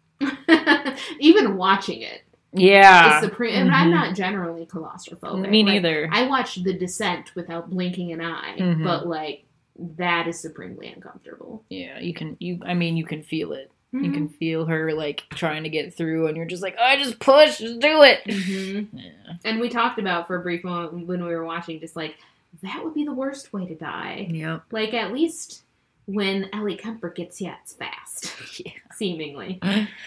Even watching it. Yeah. Is supreme. Mm-hmm. And I'm not generally claustrophobic. Me like, neither. I watched The Descent without blinking an eye, mm-hmm. but like that is supremely uncomfortable. Yeah, you can. You. I mean, you can feel it. Mm-hmm. You can feel her like trying to get through, and you're just like, oh, just push, just do it. Mm-hmm. Yeah. And we talked about for a brief moment when we were watching, just like that would be the worst way to die. Yep. Like at least. When Ellie Kemper gets you, it's fast. Yeah. Seemingly.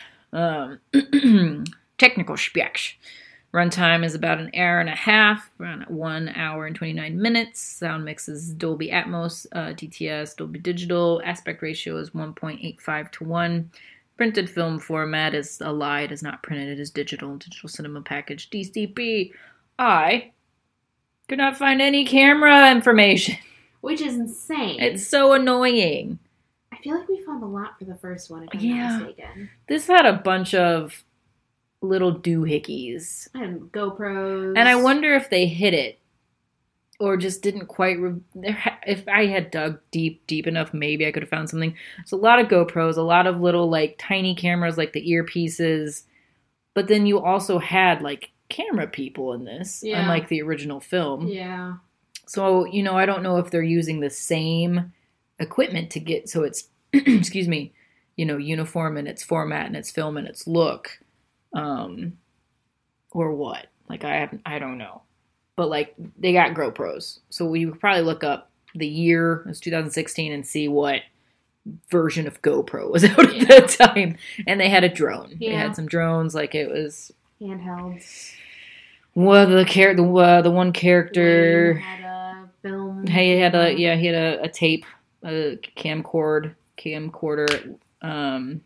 Um, technical specs. Runtime is about an hour and a half, around one hour and twenty-nine minutes. Sound mix is Dolby Atmos, uh, D T S, Dolby Digital. Aspect ratio is one point eight five to one. Printed film format is a lie. It is not printed. It is digital. Digital Cinema Package, D C P. I could not find any camera information. Which is insane. It's so annoying. I feel like we found a lot for the first one, if I'm yeah. not mistaken. This had a bunch of little doohickeys. And GoPros. And I wonder if they hit it. Or just didn't quite... Re- if I had dug deep, deep enough, maybe I could have found something. It's a lot of GoPros, a lot of little, like, tiny cameras, like the earpieces. But then you also had, like, camera people in this. Yeah. Unlike the original film. Yeah. So, you know, I don't know if they're using the same equipment to get, so it's, excuse me, you know, uniform in its format and its film and its look, um, or what. Like, I haven't, I don't know. But, like, they got GoPros. So we would probably look up the year, it was two thousand sixteen, and see what version of GoPro was out yeah. at that time. And they had a drone. Yeah. They had some drones, like, it was... handhelds. Well, the, char- the, uh, the one character... Wayne had a film. He had a yeah, he had a, a tape, a camcord, camcorder, um,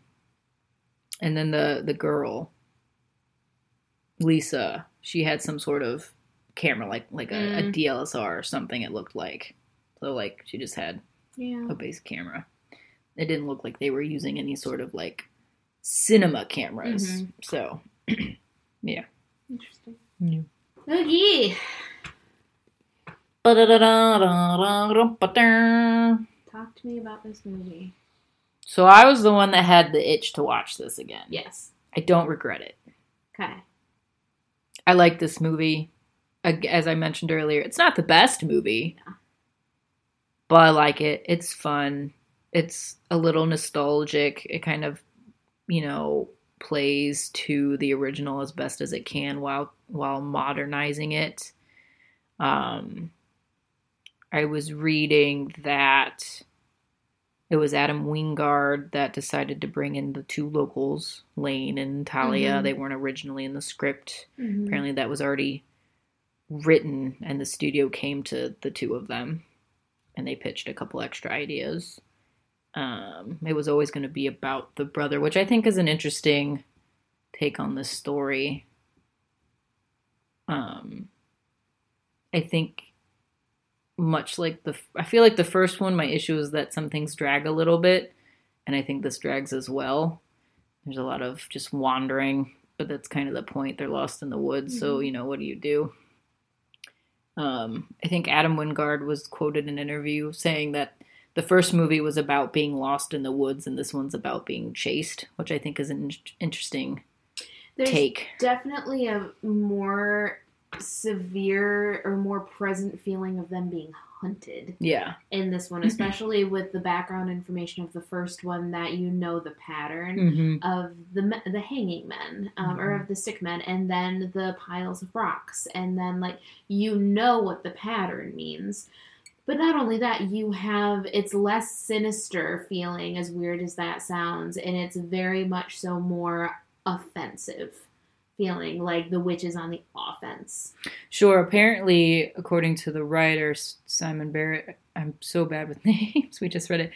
and then the the girl, Lisa, she had some sort of camera, like like a, mm. a D L S R or something. It looked like so, like she just had yeah. a base camera. It didn't look like they were using any sort of like cinema cameras. Mm-hmm. So, yeah, interesting. Yeah. Okay. Talk to me about this movie. So I was the one that had the itch to watch this again. Yes. I don't regret it. Okay. I like this movie. As I mentioned earlier, it's not the best movie. No. But I like it. It's fun. It's a little nostalgic. It kind of, you know, plays to the original as best as it can while while modernizing it. Um, I was reading that it was Adam Wingard that decided to bring in the two locals, Lane and Talia. Mm-hmm. They weren't originally in the script. Mm-hmm. Apparently that was already written, and the studio came to the two of them, and they pitched a couple extra ideas. Um, it was always going to be about the brother, which I think is an interesting take on this story. Um, I think much like the, I feel like the first one, my issue is that some things drag a little bit, and I think this drags as well. There's a lot of just wandering, but that's kind of the point. They're lost in the woods, mm-hmm. so, you know, what do you do? Um, I think Adam Wingard was quoted in an interview saying that the first movie was about being lost in the woods, and this one's about being chased, which I think is an interesting There's take. Definitely a more severe or more present feeling of them being hunted. Yeah. In this one, especially with the background information of the first one, that you know the pattern mm-hmm. of the the hanging men um, mm-hmm. or of the sick men, and then the piles of rocks, and then like you know what the pattern means. But not only that, you have, it's less sinister feeling, as weird as that sounds, and it's very much so more offensive feeling, like the witch is on the offense. Sure. Apparently, according to the writer, Simon Barrett, I'm so bad with names, we just read it,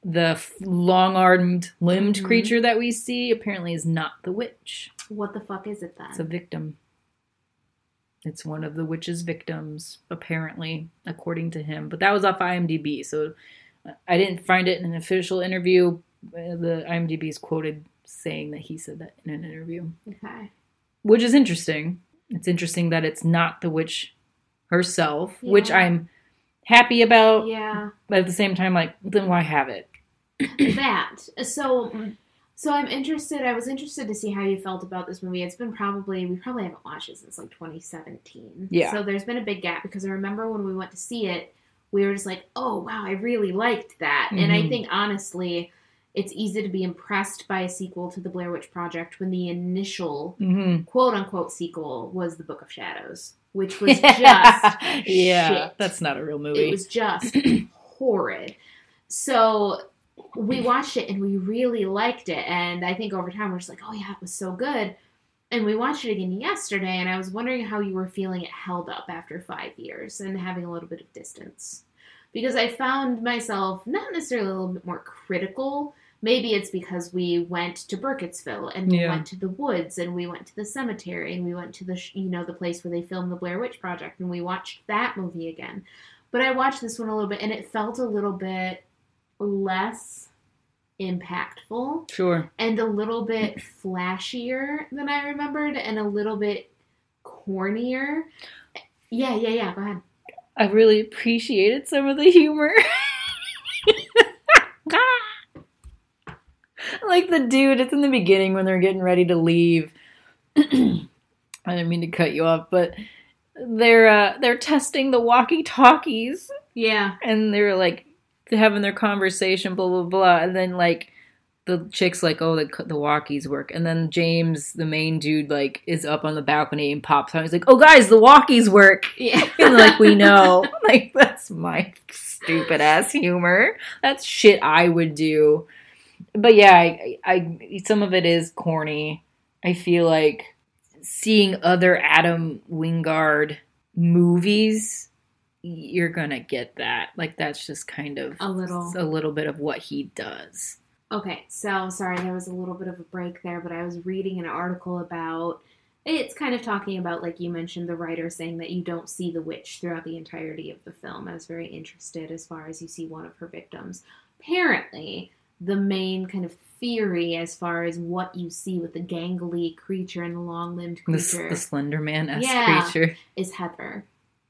the long-armed, limbed Mhm. creature that we see apparently is not the witch. What the fuck is it then? It's a victim. It's one of the witch's victims, apparently, according to him. But that was off IMDb, so I didn't find it in an official interview. The IMDb is quoted saying that he said that in an interview. Okay. Which is interesting. It's interesting that it's not the witch herself, Yeah. which I'm happy about. Yeah. But at the same time, like, then why have it? That. So, so I'm interested, I was interested to see how you felt about this movie. It's been probably, we probably haven't watched it since like twenty seventeen. Yeah. So there's been a big gap because I remember when we went to see it, we were just like, oh wow, I really liked that. Mm-hmm. And I think honestly, it's easy to be impressed by a sequel to The Blair Witch Project when the initial mm-hmm. quote-unquote sequel was The Book of Shadows, which was just yeah, shit. That's not a real movie. It was just horrid. So we watched it and we really liked it. And I think over time we're just like, oh yeah, it was so good. And we watched it again yesterday, and I was wondering how you were feeling it held up after five years and having a little bit of distance. Because I found myself not necessarily a little bit more critical. Maybe it's because we went to Burkittsville, and we yeah. went to the woods, and we went to the cemetery, and we went to the, you know, the place where they filmed the Blair Witch Project, and we watched that movie again. But I watched this one a little bit, and it felt a little bit less impactful. Sure. And a little bit flashier than I remembered, and a little bit cornier. Yeah, yeah, yeah, go ahead. I really appreciated some of the humor. Like the dude, it's in the beginning when they're getting ready to leave. I didn't mean to cut you off, but they're uh, they're testing the walkie-talkies. Yeah. And they're like having their conversation, blah, blah, blah. And then like the chick's like, oh, the, the walkies work. And then James, the main dude, like is up on the balcony and pops out. He's like, oh, guys, the walkies work. Yeah. And like, we know. Like, that's my stupid ass humor. That's shit I would do. But yeah, I, I some of it is corny. I feel like seeing other Adam Wingard movies, you're gonna get that. Like, that's just kind of a little a little bit of what he does. Okay, so sorry, there was a little bit of a break there, but I was reading an article about, it's kind of talking about, like you mentioned, the writer saying that you don't see the witch throughout the entirety of the film. I was very interested as far as you see one of her victims. Apparently, the main kind of theory as far as what you see with the gangly creature and the long-limbed creature. The, the Slender Man-esque yeah, creature. Is Heather.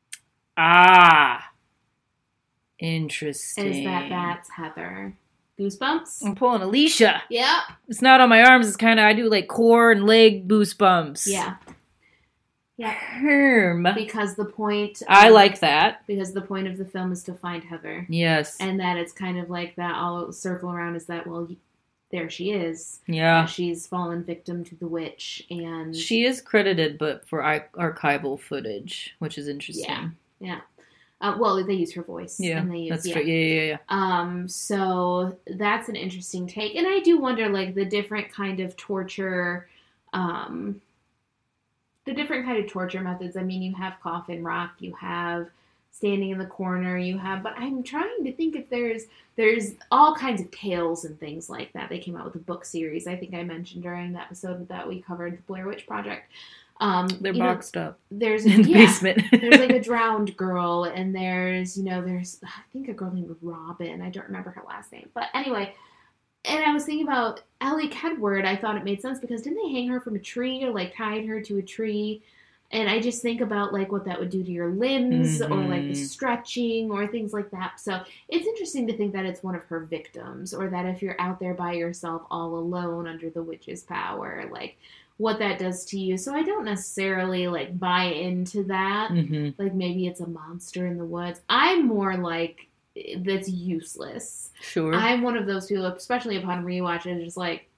Ah. Interesting. Is that that's Heather. Goosebumps? I'm pulling Alicia. Yep. It's not on my arms. It's kind of, I do like core and leg goosebumps. Yeah. Yeah. Herm. Because the point... I of, like that. Because the point of the film is to find Heather. Yes. And that it's kind of like that all circle around is that, well, there she is. Yeah. She's fallen victim to the witch, and... She is credited, but for archival footage, which is interesting. Yeah. Yeah. Uh, well, they use her voice. Yeah, and they use, that's yeah. true. Yeah, yeah, yeah. Um, so that's an interesting take. And I do wonder, like, the different kind of torture... Um, the different kind of torture methods. I mean, you have coffin rock, you have standing in the corner, you have, but I'm trying to think if there's, there's all kinds of tales and things like that. They came out with a book series, I think I mentioned during the episode that we covered, the Blair Witch Project. Um, They're boxed know, up. There's in the yeah, basement. there's like a drowned girl, and there's, you know, there's, I think a girl named Robin. I don't remember her last name. But anyway, and I was thinking about Ellie Kedward. I thought it made sense because didn't they hang her from a tree or like tied her to a tree? And I just think about like what that would do to your limbs mm-hmm. or like the stretching or things like that. So it's interesting to think that it's one of her victims, or that if you're out there by yourself all alone under the witch's power, like what that does to you. So I don't necessarily like buy into that. Mm-hmm. Like maybe it's a monster in the woods. I'm more like, that's useless. Sure. I'm one of those people, especially upon rewatch, it's just like,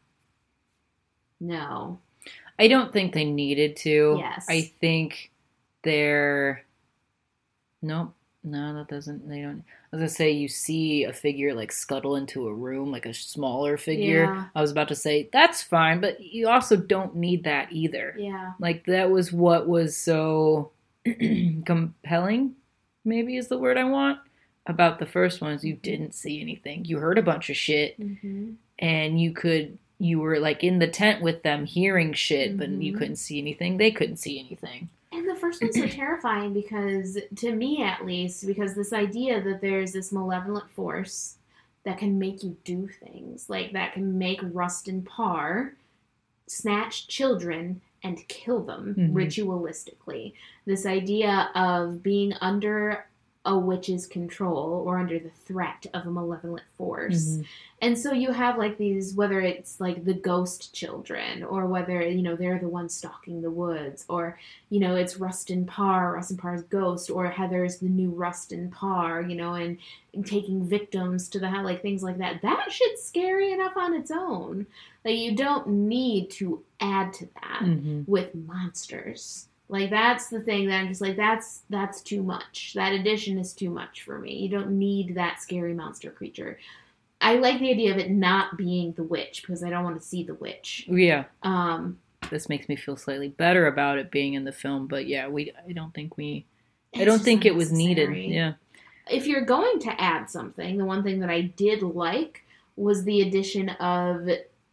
no. I don't think they needed to. Yes. I think they're... Nope. No, that doesn't... They don't... I was going to say, you see a figure, like, scuttle into a room, like a smaller figure. Yeah. I was about to say, that's fine, but you also don't need that either. Yeah. Like, that was what was so compelling, maybe is the word I want, about the first ones, you didn't see anything. You heard a bunch of shit, mm-hmm. and you could, you were like in the tent with them hearing shit, mm-hmm. but you couldn't see anything. They couldn't see anything. And the first one's so terrifying because, to me at least, because this idea that there's this malevolent force that can make you do things, like that can make Rustin Parr snatch children and kill them mm-hmm. ritualistically. This idea of being under a witch's control or under the threat of a malevolent force. Mm-hmm. And so you have like these, whether it's like the ghost children or whether, you know, they're the ones stalking the woods or, you know, it's Rustin Parr, Rustin Parr's ghost, or Heather's the new Rustin Parr, you know, and, and taking victims to the house, like things like that. That shit's scary enough on its own. Like you don't need to add to that mm-hmm. with monsters. Like, that's the thing that I'm just like, that's that's too much. That addition is too much for me. You don't need that scary monster creature. I like the idea of it not being the witch, because I don't want to see the witch. Yeah. Um, this makes me feel slightly better about it being in the film, but yeah, we. I don't think we... I don't think it was needed. Yeah. If you're going to add something, the one thing that I did like was the addition of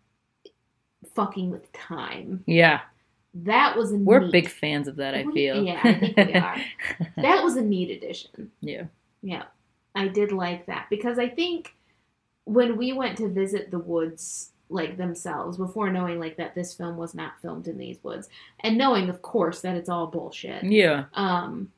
fucking with time. Yeah. That was a We're neat. big fans of that, I feel. Yeah, I think we are. That was a neat addition. Yeah. Yeah. I did like that. Because I think when we went to visit the woods, like, themselves, before knowing, like, that this film was not filmed in these woods, and knowing, of course, that it's all bullshit. Yeah. Um,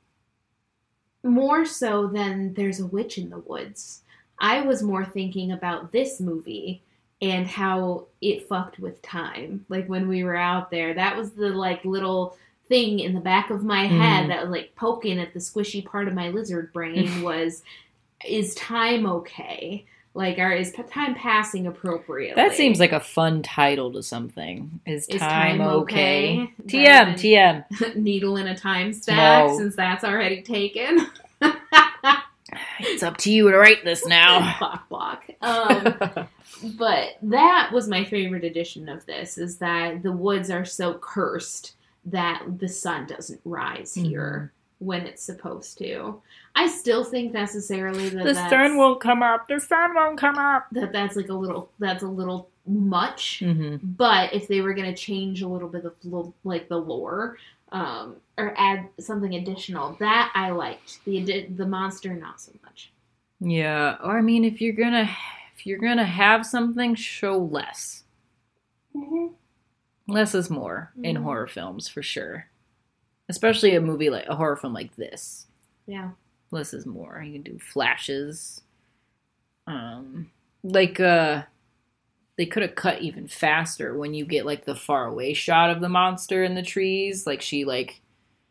more so than there's a witch in the woods. I was more thinking about this movie and how it fucked with time. Like, when we were out there, that was the, like, little thing in the back of my head mm. that was, like, poking at the squishy part of my lizard brain was, is time okay? Like, are, is time passing appropriately? That seems like a fun title to something. Is time, is time okay? okay? T M, T M. Needle in a time stack, no. Since that's already taken. It's up to you to write this now. Block, block. Um, but that was my favorite edition of this, is that the woods are so cursed that the sun doesn't rise mm-hmm. here when it's supposed to. I still think necessarily that the that's, sun won't come up. The sun won't come up. That that's like a little, that's a little much. Mm-hmm. But if they were going to change a little bit of like the lore, um, or add something additional, that I liked. The the monster, not so much. Yeah, or I mean, if you're gonna if you're gonna have something, show less. Mm-hmm. Less is more mm-hmm. in horror films, for sure. Especially a movie like a horror film like this. Yeah, less is more. You can do flashes. Um, like uh, they could have cut even faster when you get like the far away shot of the monster in the trees. Like she like,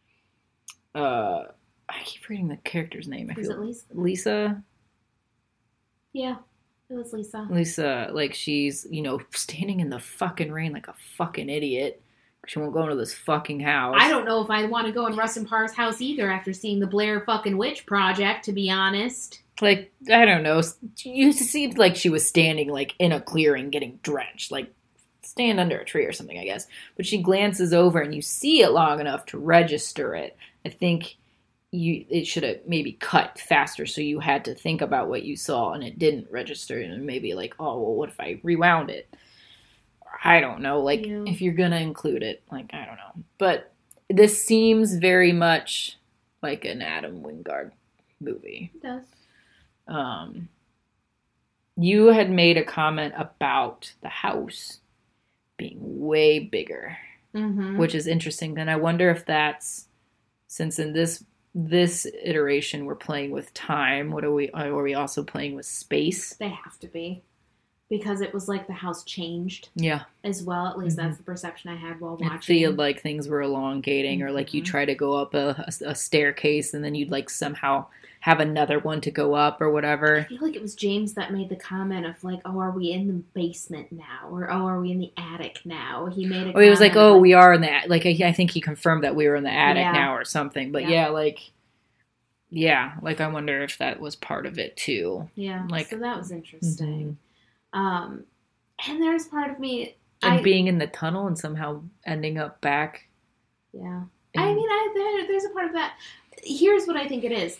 uh, I keep reading the character's name. I Is feel it Lisa? Lisa. Yeah, it was Lisa. Lisa, like she's you know standing in the fucking rain like a fucking idiot. She won't go into this fucking house. I don't know if I want to go in Rustin Parr's house either after seeing the Blair fucking Witch Project, to be honest. Like, I don't know. You seemed like she was standing, like, in a clearing getting drenched. Like, stand under a tree or something, I guess. But she glances over and you see it long enough to register it. I think you it should have maybe cut faster so you had to think about what you saw and it didn't register. And maybe like, oh, well, what if I rewound it? I don't know, like, yeah. if you're gonna include it, like, I don't know. But this seems very much like an Adam Wingard movie. It does. Um, you had made a comment about the house being way bigger, mm-hmm. which is interesting. And I wonder if that's, since in this this iteration we're playing with time, what are we, are we also playing with space? They have to be. Because it was like the house changed. Yeah. As well. At least mm-hmm. that's the perception I had while watching. It felt like things were elongating, or like you try to go up a, a, a staircase and then you'd like somehow have another one to go up or whatever. I feel like it was James that made the comment of like, oh, are we in the basement now? Or, oh, are we in the attic now? He made a Or he was like, oh, like, we are in the attic. Like, I, I think he confirmed that we were in the attic yeah. now or something. But yeah. yeah, like, yeah, like I wonder if that was part of it too. Yeah, like, so that was interesting. Mm-hmm. Um, and there's part of me... And I, being in the tunnel and somehow ending up back. Yeah. I mean, I there, there's a part of that. Here's what I think it is.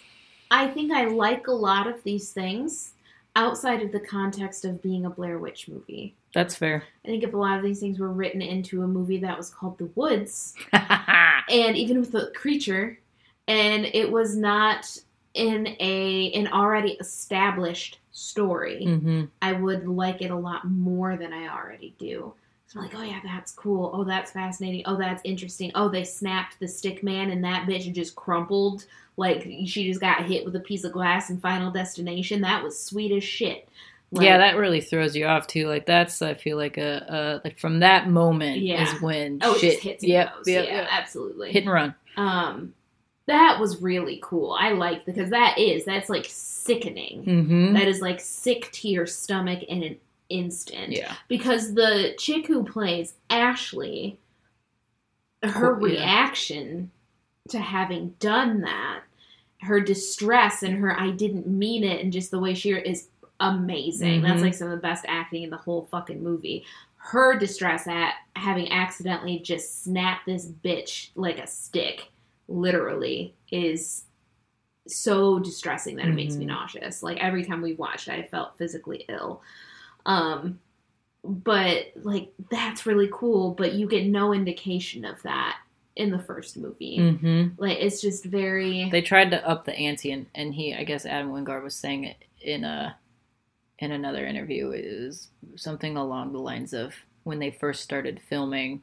I think I like a lot of these things outside of the context of being a Blair Witch movie. That's fair. I think if a lot of these things were written into a movie that was called The Woods, and even with the creature, and it was not in a an already established story, mm-hmm. I would like it a lot more than I already do. So I'm like, oh yeah, that's cool. Oh, that's fascinating. Oh, that's interesting. Oh, they snapped the stick man and that bitch just crumpled. Like, she just got hit with a piece of glass in Final Destination. That was sweet as shit. Like, yeah, that really throws you off, too. Like, that's, I feel like, a, a like from that moment yeah. is when oh, shit... it just hits and yep, goes. Yep, yeah, yep. absolutely. Hit and run. Um, that was really cool. I liked, because that is, that's, like, sickening. Mm-hmm. That is, like, sick to your stomach in an instant. Yeah. Because the chick who plays Ashley, her Cool, yeah. reaction to having done that, her distress and her I didn't mean it and just the way she is amazing. Mm-hmm. That's like some of the best acting in the whole fucking movie. Her distress at having accidentally just snapped this bitch like a stick, literally, is so distressing that it mm-hmm. makes me nauseous. Like, every time we watched, I felt physically ill. Um, but, like, that's really cool, but you get no indication of that in the first movie. Mm-hmm. Like, it's just very... They tried to up the ante, and, and he, I guess Adam Wingard was saying it in a in another interview. It was something along the lines of, when they first started filming,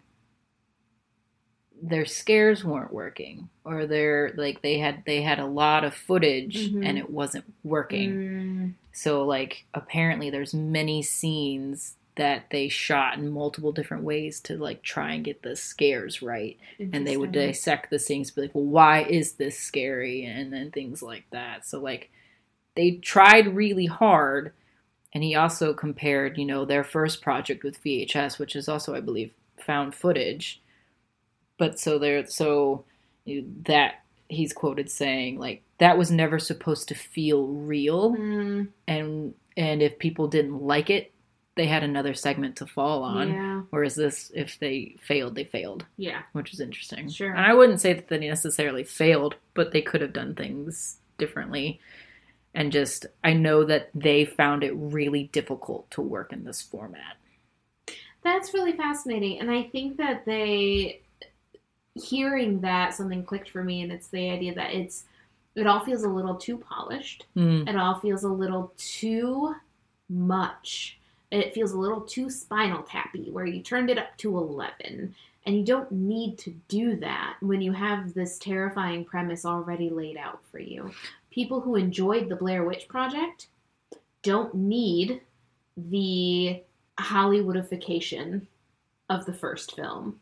their scares weren't working, or their like they had they had a lot of footage mm-hmm. and it wasn't working. Mm. So, like, apparently there's many scenes that they shot in multiple different ways to, like, try and get the scares right. And they would dissect the scenes, be like, well, why is this scary? And then things like that. So, like, they tried really hard. And he also compared, you know, their first project with V H S, which is also, I believe, found footage. But so they're, so that he's quoted saying, like, that was never supposed to feel real. Mm. And, and if people didn't like it, they had another segment to fall on. Yeah. Whereas this, if they failed, they failed. Yeah. Which is interesting. Sure. And I wouldn't say that they necessarily failed, but they could have done things differently. And just, I know that they found it really difficult to work in this format. That's really fascinating. And I think that they, hearing that, something clicked for me, and it's the idea that it's, it all feels a little too polished. Mm. It all feels a little too much. It feels a little too Spinal Tappy, where you turned it up to eleven. And you don't need to do that when you have this terrifying premise already laid out for you. People who enjoyed the Blair Witch Project don't need the Hollywoodification of the first film.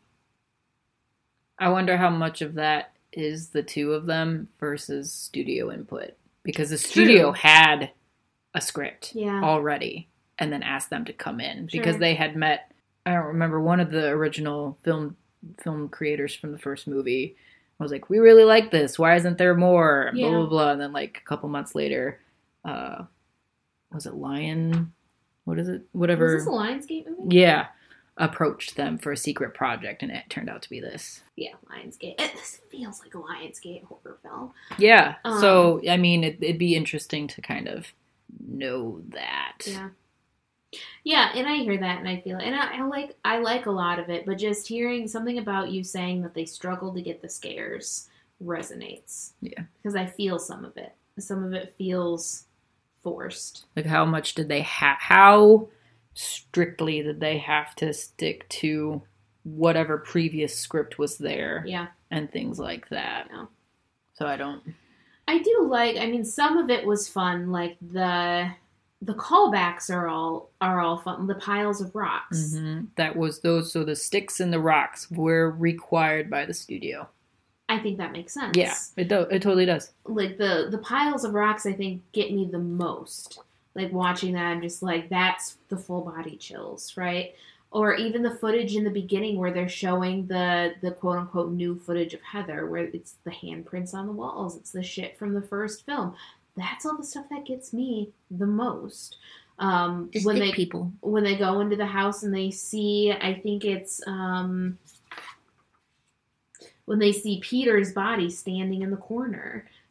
I wonder how much of that is the two of them versus studio input. Because the studio True. had a script yeah. already and then asked them to come in. Sure. Because they had met, I don't remember, one of the original film film creators from the first movie. I was like, we really like this. Why isn't there more? Yeah. Blah, blah, blah. And then, like, a couple months later, uh, was it Lion? What is it? Whatever. Was this a Lionsgate movie? Yeah. Approached them for a secret project, and it turned out to be this. Yeah, Lionsgate. It, this feels like a Lionsgate horror film. Yeah. Um, so, I mean, it, it'd be interesting to kind of know that. Yeah. Yeah, and I hear that, and I feel it. And I, I like I like a lot of it, but just hearing something about you saying that they struggled to get the scares resonates. Yeah. Because I feel some of it. Some of it feels forced. Like, how much did they have... How strictly did they have to stick to whatever previous script was there? Yeah. And things like that. Yeah. So I don't... I do like... I mean, some of it was fun. Like, the... The callbacks are all are all fun. The piles of rocks. Mm-hmm. That was those. So the sticks and the rocks were required by the studio. I think that makes sense. Yeah, it do, it totally does. Like the the piles of rocks, I think get me the most. Like watching that, I'm just like, that's the full body chills, right? Or even the footage in the beginning where they're showing the the quote unquote new footage of Heather, where it's the handprints on the walls. It's the shit from the first film. That's all the stuff that gets me the most. Um, Just when they people. when they go into the house and they see, I think it's um, when they see Peter's body standing in the corner,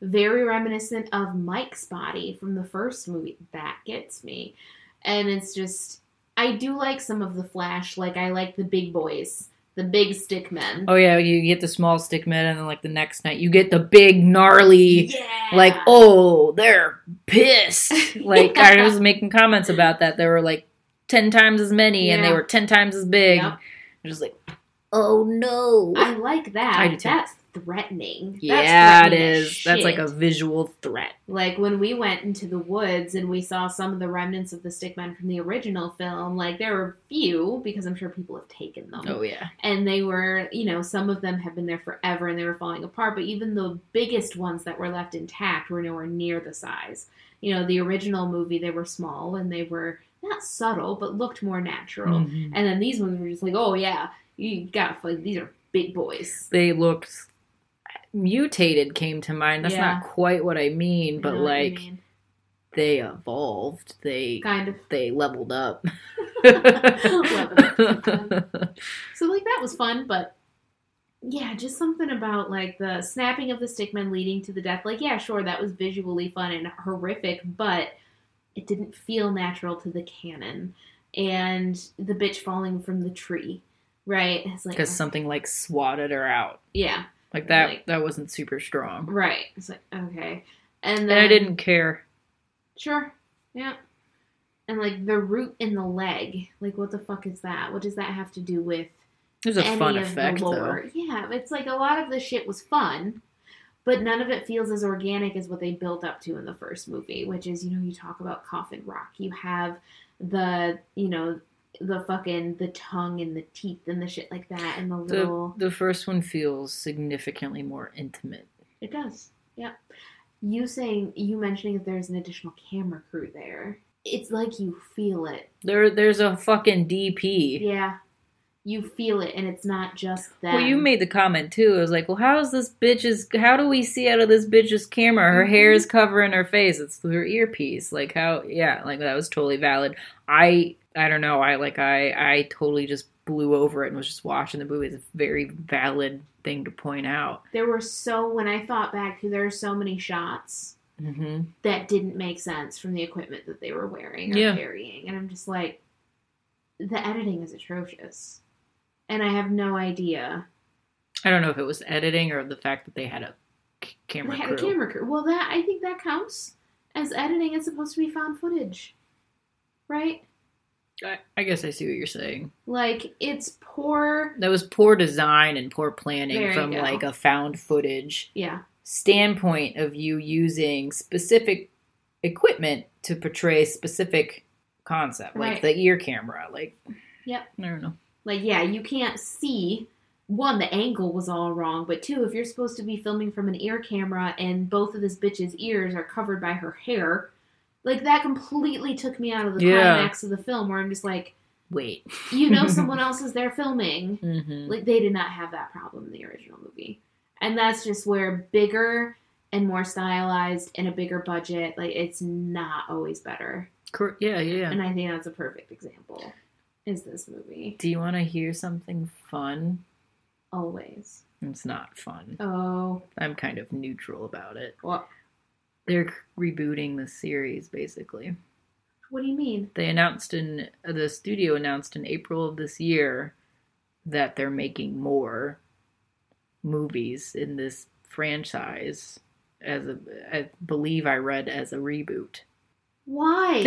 very reminiscent of Mike's body from the first movie. That gets me. And it's just, I do like some of the Flash. Like, I like the big boys. The big stick men. Oh, yeah, you get the small stick men, and then, like, the next night, you get the big, gnarly, Yeah. like, oh, they're pissed. Like, Yeah. I was making comments about that. There were, like, ten times as many, and they Yeah. were ten times as big. Yep. Just like, oh, no. I like that. I do too. That's threatening. Yeah, That's it threatening as is. That's like shit. a visual threat. Like, when we went into the woods and we saw some of the remnants of the stickmen from the original film, like, there were few, because I'm sure people have taken them. Oh, yeah. And they were, you know, some of them have been there forever and they were falling apart, but even the biggest ones that were left intact were nowhere near the size. You know, the original movie, they were small and they were not subtle, but looked more natural. Mhm. And then these movies were just like, oh, yeah, you got, like, these are big boys. They looked mutated, came to mind. That's Yeah. not quite what I mean, You but, know what I like, mean? they evolved. They Kind of. they leveled up. Leveled up. So, like, that was fun, but yeah, just something about, like, the snapping of the stickmen leading to the death. Like, yeah, sure, that was visually fun and horrific, but it didn't feel natural to the canon. And the bitch falling from the tree, right? It's like, Because something, like, swatted her out. yeah, Like, that Like- that wasn't super strong. right. It's like, okay. And And then, I didn't care. Sure, yeah. And, like, the root in the leg. Like, what the fuck is that? What does that have to do with It was a any fun of effect, the though. lore? Yeah, it's like a lot of the shit was fun, but none of it feels as organic as what they built up to in the first movie, which is, you know, you talk about Coffin Rock. You have the, you know, the fucking, the tongue and the teeth and the shit like that and the The, little... the first one feels significantly more intimate. It does, yeah. You saying, you mentioning that there's an additional camera crew there, it's like you feel it. There, There's a fucking D P. Yeah. You feel it, and it's not just them. Well, you made the comment, too. It was like, well, how is this bitch's... How do we see out of this bitch's camera? Her Mhm. hair is covering her face. It's through her earpiece. Like, how... Yeah, like, that was totally valid. I... I don't know. I, like, I... I totally just blew over it and was just watching the movie. It's a very valid thing to point out. There were so, when I thought back to, there are so many shots Mm-hmm. that didn't make sense from the equipment that they were wearing or Yeah. carrying. And I'm just like, the editing is atrocious. And I have no idea. I don't know if it was editing or the fact that they had a c- camera They had crew. a camera crew. Well, that, I think that counts as editing. It's supposed to be found footage. Right? I, I guess I see what you're saying. Like, it's poor. That was poor design and poor planning There you from, go. like, a found footage Yeah. standpoint of you using specific equipment to portray specific concept, like Right. the ear camera. Like, Yep. I don't know. Like, yeah, you can't see. One, the angle was all wrong, but two, if you're supposed to be filming from an ear camera and both of this bitch's ears are covered by her hair, like, that completely took me out of the Yeah. climax of the film, where I'm just like, Wait. you know someone else is there filming. Mm-hmm. Like, they did not have that problem in the original movie. And that's just where bigger and more stylized and a bigger budget, like, it's not always better. Cor- yeah, yeah. And I think that's a perfect example, is this movie. Do you want to hear something fun? Always. It's not fun. Oh, I'm kind of neutral about it. well, They're rebooting the series, basically. what do you mean? They announced in the studio announced in April of this year that they're making more movies in this franchise as a I believe I read as a reboot. Why?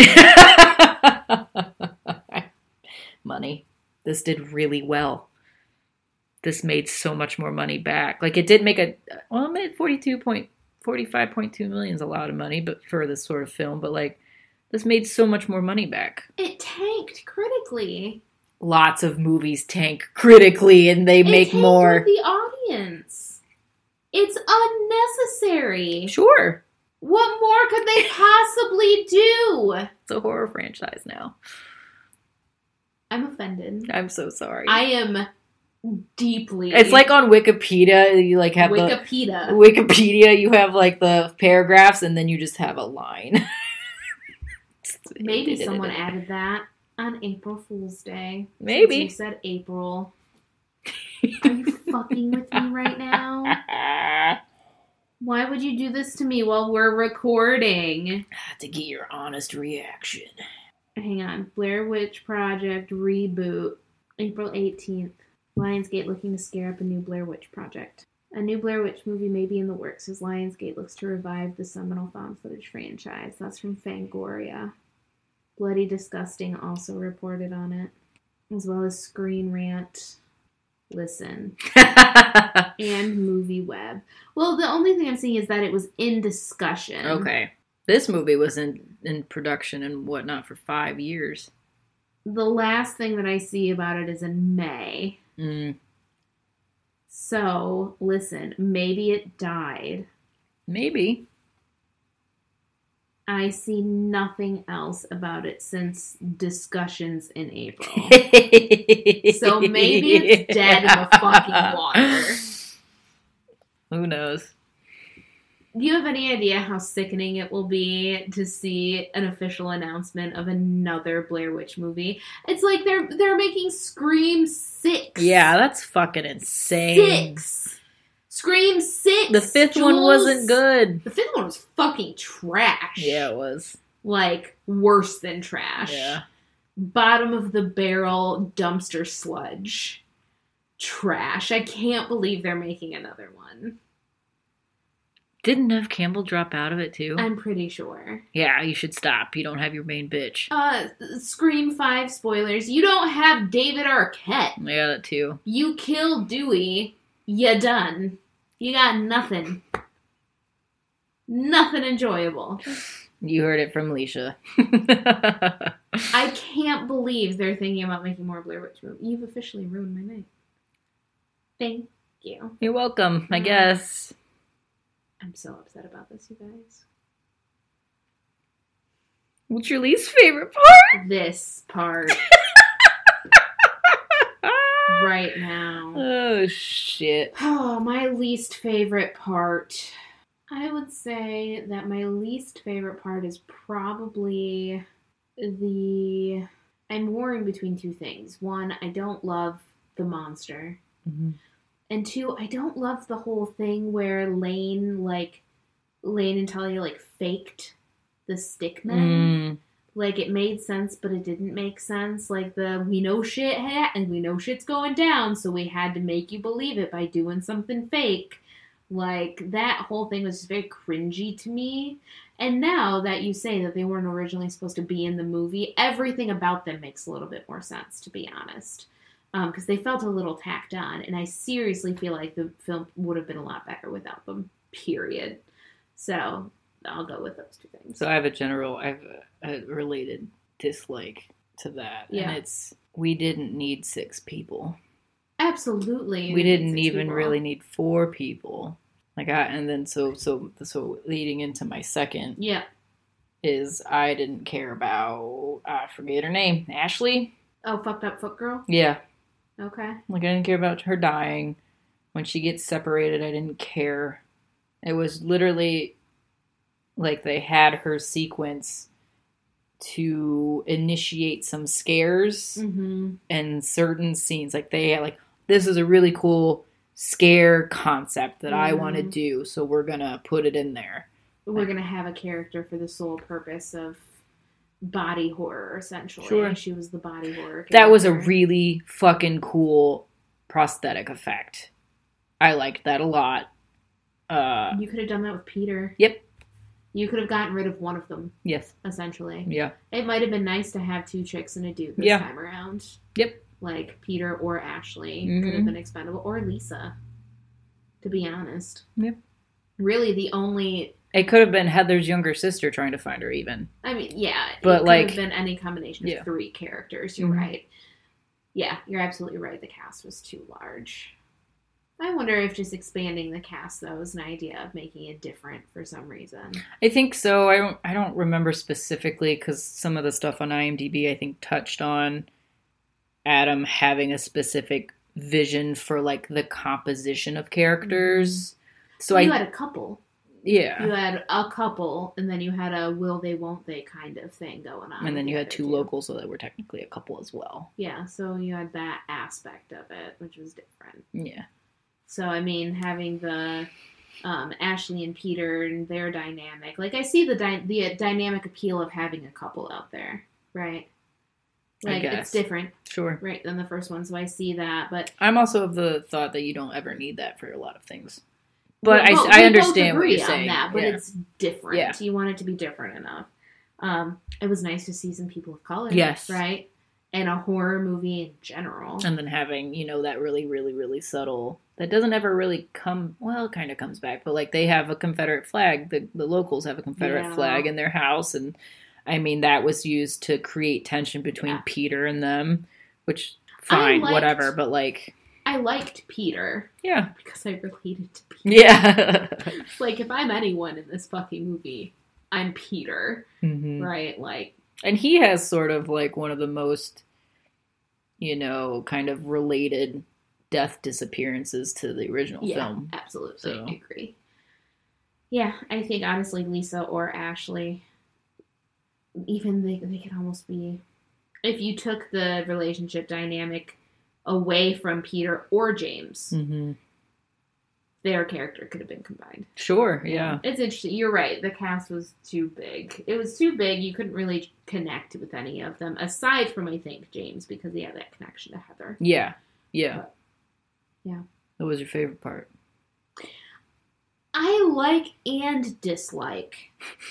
Money. This did really well. This made so much more money back. Like, it did make a well, it made forty-two point forty-five point two million is a lot of money, but for this sort of film, but like this made so much more money back. It tanked critically. Lots of movies tank critically and they It make tanked more. with the audience. It's unnecessary. Sure. What more could they possibly do? It's a horror franchise now. I'm offended. I'm so sorry. I am deeply. It's like on Wikipedia, you like have Wikipedia. the Wikipedia, you have like the paragraphs and then you just have a line. Maybe someone added that on April Fool's Day. Maybe. Since you said April. Are you fucking with me right now? Why would you do this to me while we're recording? To get your honest reaction. Hang on. Blair Witch Project reboot. April eighteenth. Lionsgate looking to scare up a new Blair Witch Project. A new Blair Witch movie may be in the works as Lionsgate looks to revive the seminal found footage franchise. That's from Fangoria. Bloody Disgusting also reported on it, as well as Screen Rant, Listen, and Movie Web. Well, the only thing I'm seeing is that it was in discussion. Okay. This movie was in, in production and whatnot for five years. The last thing that I see about it is in May. Mm. So, listen, maybe it died. Maybe. I see nothing else about it since discussions in April. So maybe it's dead in the fucking water. Who knows? Do you have any idea how sickening it will be to see an official announcement of another Blair Witch movie? It's like they're they're making Scream six. Yeah, that's fucking insane. Six. Scream six. The fifth Jules. one wasn't good. The fifth one was fucking trash. Yeah, it was. Like, worse than trash. Yeah. Bottom of the barrel dumpster sludge. Trash. I can't believe they're making another one. Didn't Neve Campbell drop out of it too? I'm pretty sure. Yeah, you should stop. You don't have your main bitch. Uh, Scream five spoilers. You don't have David Arquette. Yeah, that too. You kill Dewey. You done. You got nothing. Nothing enjoyable. You heard it from Leisha. I can't believe they're thinking about making more Blair Witch movies. You've officially ruined my night. Thank you. You're welcome, I guess. I'm so upset about this, you guys. What's your least favorite part? This part. Right now. Oh, shit. Oh, my least favorite part. I would say that my least favorite part is probably the... I'm warring between two things. One, I don't love the monster. Mm-hmm. And two, I don't love the whole thing where Lane, like, Lane and Talia, like, faked the stickmen. Mm. Like, it made sense, but it didn't make sense. Like, the, we know shit ha- and we know shit's going down, so we had to make you believe it by doing something fake. Like, that whole thing was just very cringy to me. And now that you say that they weren't originally supposed to be in the movie, everything about them makes a little bit more sense, to be honest. Because um, they felt a little tacked on, and I seriously feel like the film would have been a lot better without them, period. So, I'll go with those two things. So I have a general, I have a, a related dislike to that. Yeah. And it's, we didn't need six people. Absolutely. We didn't even people. really need four people. Like I, and then so, so, so leading into my second. Yeah. Is I didn't care about, I forget her name, Ashley? Oh, fucked up foot girl? Yeah. Okay. Like, I didn't care about her dying. When she gets separated, I didn't care. It was literally like they had her sequence to initiate some scares mm-hmm. and certain scenes. Like, they had, like, this is a really cool scare concept that mm-hmm. I want to do, so we're going to put it in there. We're like, going to have a character for the sole purpose of body horror, essentially. Sure. She was the body horror character. That was a really fucking cool prosthetic effect. I liked that a lot. Uh, you could have done that with Peter. Yep. You could have gotten rid of one of them. Yes. Essentially. Yeah. It might have been nice to have two chicks and a dude this yeah. time around. Yep. Like Peter or Ashley mm-hmm. could have been expendable. Or Lisa, to be honest. Yep. Really the only... It could have been Heather's younger sister trying to find her, even. I mean, yeah. But, it could like, have been any combination of yeah. three characters. You're mm-hmm. right. Yeah, you're absolutely right. The cast was too large. I wonder if just expanding the cast, though, is an idea of making it different for some reason. I think so. I don't I don't remember specifically, because some of the stuff on IMDb, I think, touched on Adam having a specific vision for, like, the composition of characters. Mm-hmm. So well, I you had a couple. Yeah. You had a couple, and then you had a will they, won't they kind of thing going on. And then you had two two. locals, so that were technically a couple as well. Yeah, so you had that aspect of it, which was different. Yeah. So, I mean, having the um, Ashley and Peter and their dynamic. Like, I see the dy- the dynamic appeal of having a couple out there, right? Like, it's different. Sure. Right, than the first one, so I see that, but... I'm also of the thought that you don't ever need that for a lot of things. But I, both, I understand what you're saying. That, but yeah. it's different. Yeah. You want it to be different enough. Um, it was nice to see some people of color. Yes. Right? And a horror movie in general. And then having, you know, that really, really, really subtle... That doesn't ever really come... Well, it kind of comes back. But, like, they have a Confederate flag. The, the locals have a Confederate yeah. flag in their house. And, I mean, that was used to create tension between yeah. Peter and them. Which, fine, liked, whatever. But, like... I liked Peter. Yeah. Because I related to Peter. Yeah. Like, if I'm anyone in this fucking movie, I'm Peter. Mm-hmm. Right? Like... And he has sort of, like, one of the most, you know, kind of related death disappearances to the original yeah, film. Absolutely. So. I agree. Yeah, I think, honestly, Lisa or Ashley, even they, they could almost be... If you took the relationship dynamic away from Peter or James, mm-hmm. their character could have been combined. Sure, yeah. It's interesting. You're right. The cast was too big. It was too big. You couldn't really connect with any of them, aside from, I think, James, because he had that connection to Heather. Yeah, yeah. But, yeah. What was your favorite part? I like and dislike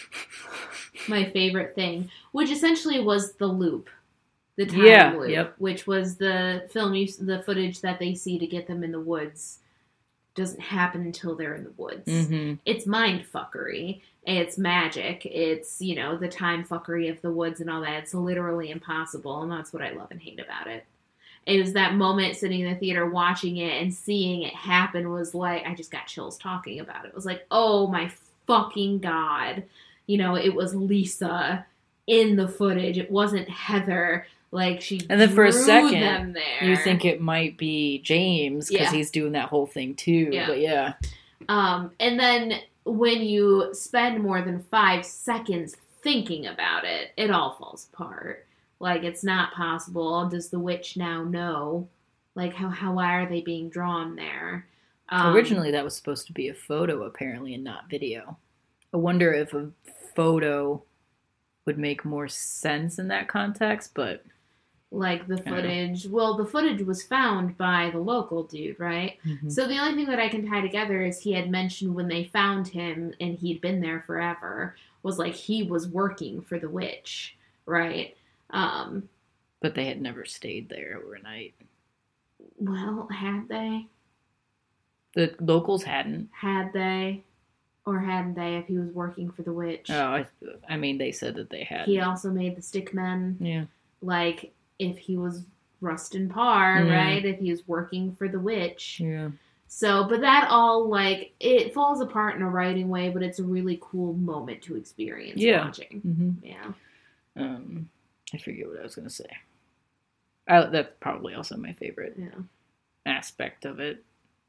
my favorite thing, which essentially was the loop. The time yeah, loop, yep. which was the film, use, the footage that they see to get them in the woods doesn't happen until they're in the woods. Mm-hmm. It's mind fuckery. It's magic. It's, you know, the time fuckery of the woods and all that. It's literally impossible, and that's what I love and hate about it. It was that moment sitting in the theater watching it and seeing it happen was like, I just got chills talking about it. It was like, oh my fucking God. You know, it was Lisa in the footage. It wasn't Heather. Like, she and then for a second, them there. You think it might be James because yeah. he's doing that whole thing too. Yeah. But yeah. Um, and then when you spend more than five seconds thinking about it, it all falls apart. Like, it's not possible. Does the witch now know? Like, how, how why are they being drawn there? Um, Originally, that was supposed to be a photo, apparently, and not video. I wonder if a photo would make more sense in that context, but... Like, the footage... Well, the footage was found by the local dude, right? Mm-hmm. So the only thing that I can tie together is he had mentioned when they found him, and he'd been there forever, was, like, he was working for the witch, right? Um, but they had never stayed there overnight. Well, had they? The locals hadn't. Had they? Or hadn't they if he was working for the witch? Oh, I, I mean, they said that they had. He also made the stickmen. Yeah. Like, if he was Rustin Parr, yeah. right? If he was working for the witch. Yeah. So, but that all, like, it falls apart in a writing way, but it's a really cool moment to experience yeah. watching. Mm-hmm. Yeah. Um, I forget what I was going to say. I, that's probably also my favorite yeah. aspect of it.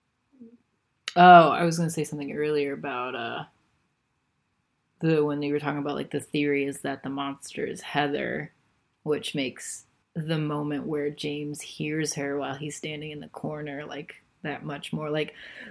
Oh, I was going to say something earlier about uh, the when you were talking about, like, the theory is that the monster is Heather, which makes the moment where James hears her while he's standing in the corner, like, that much more, like,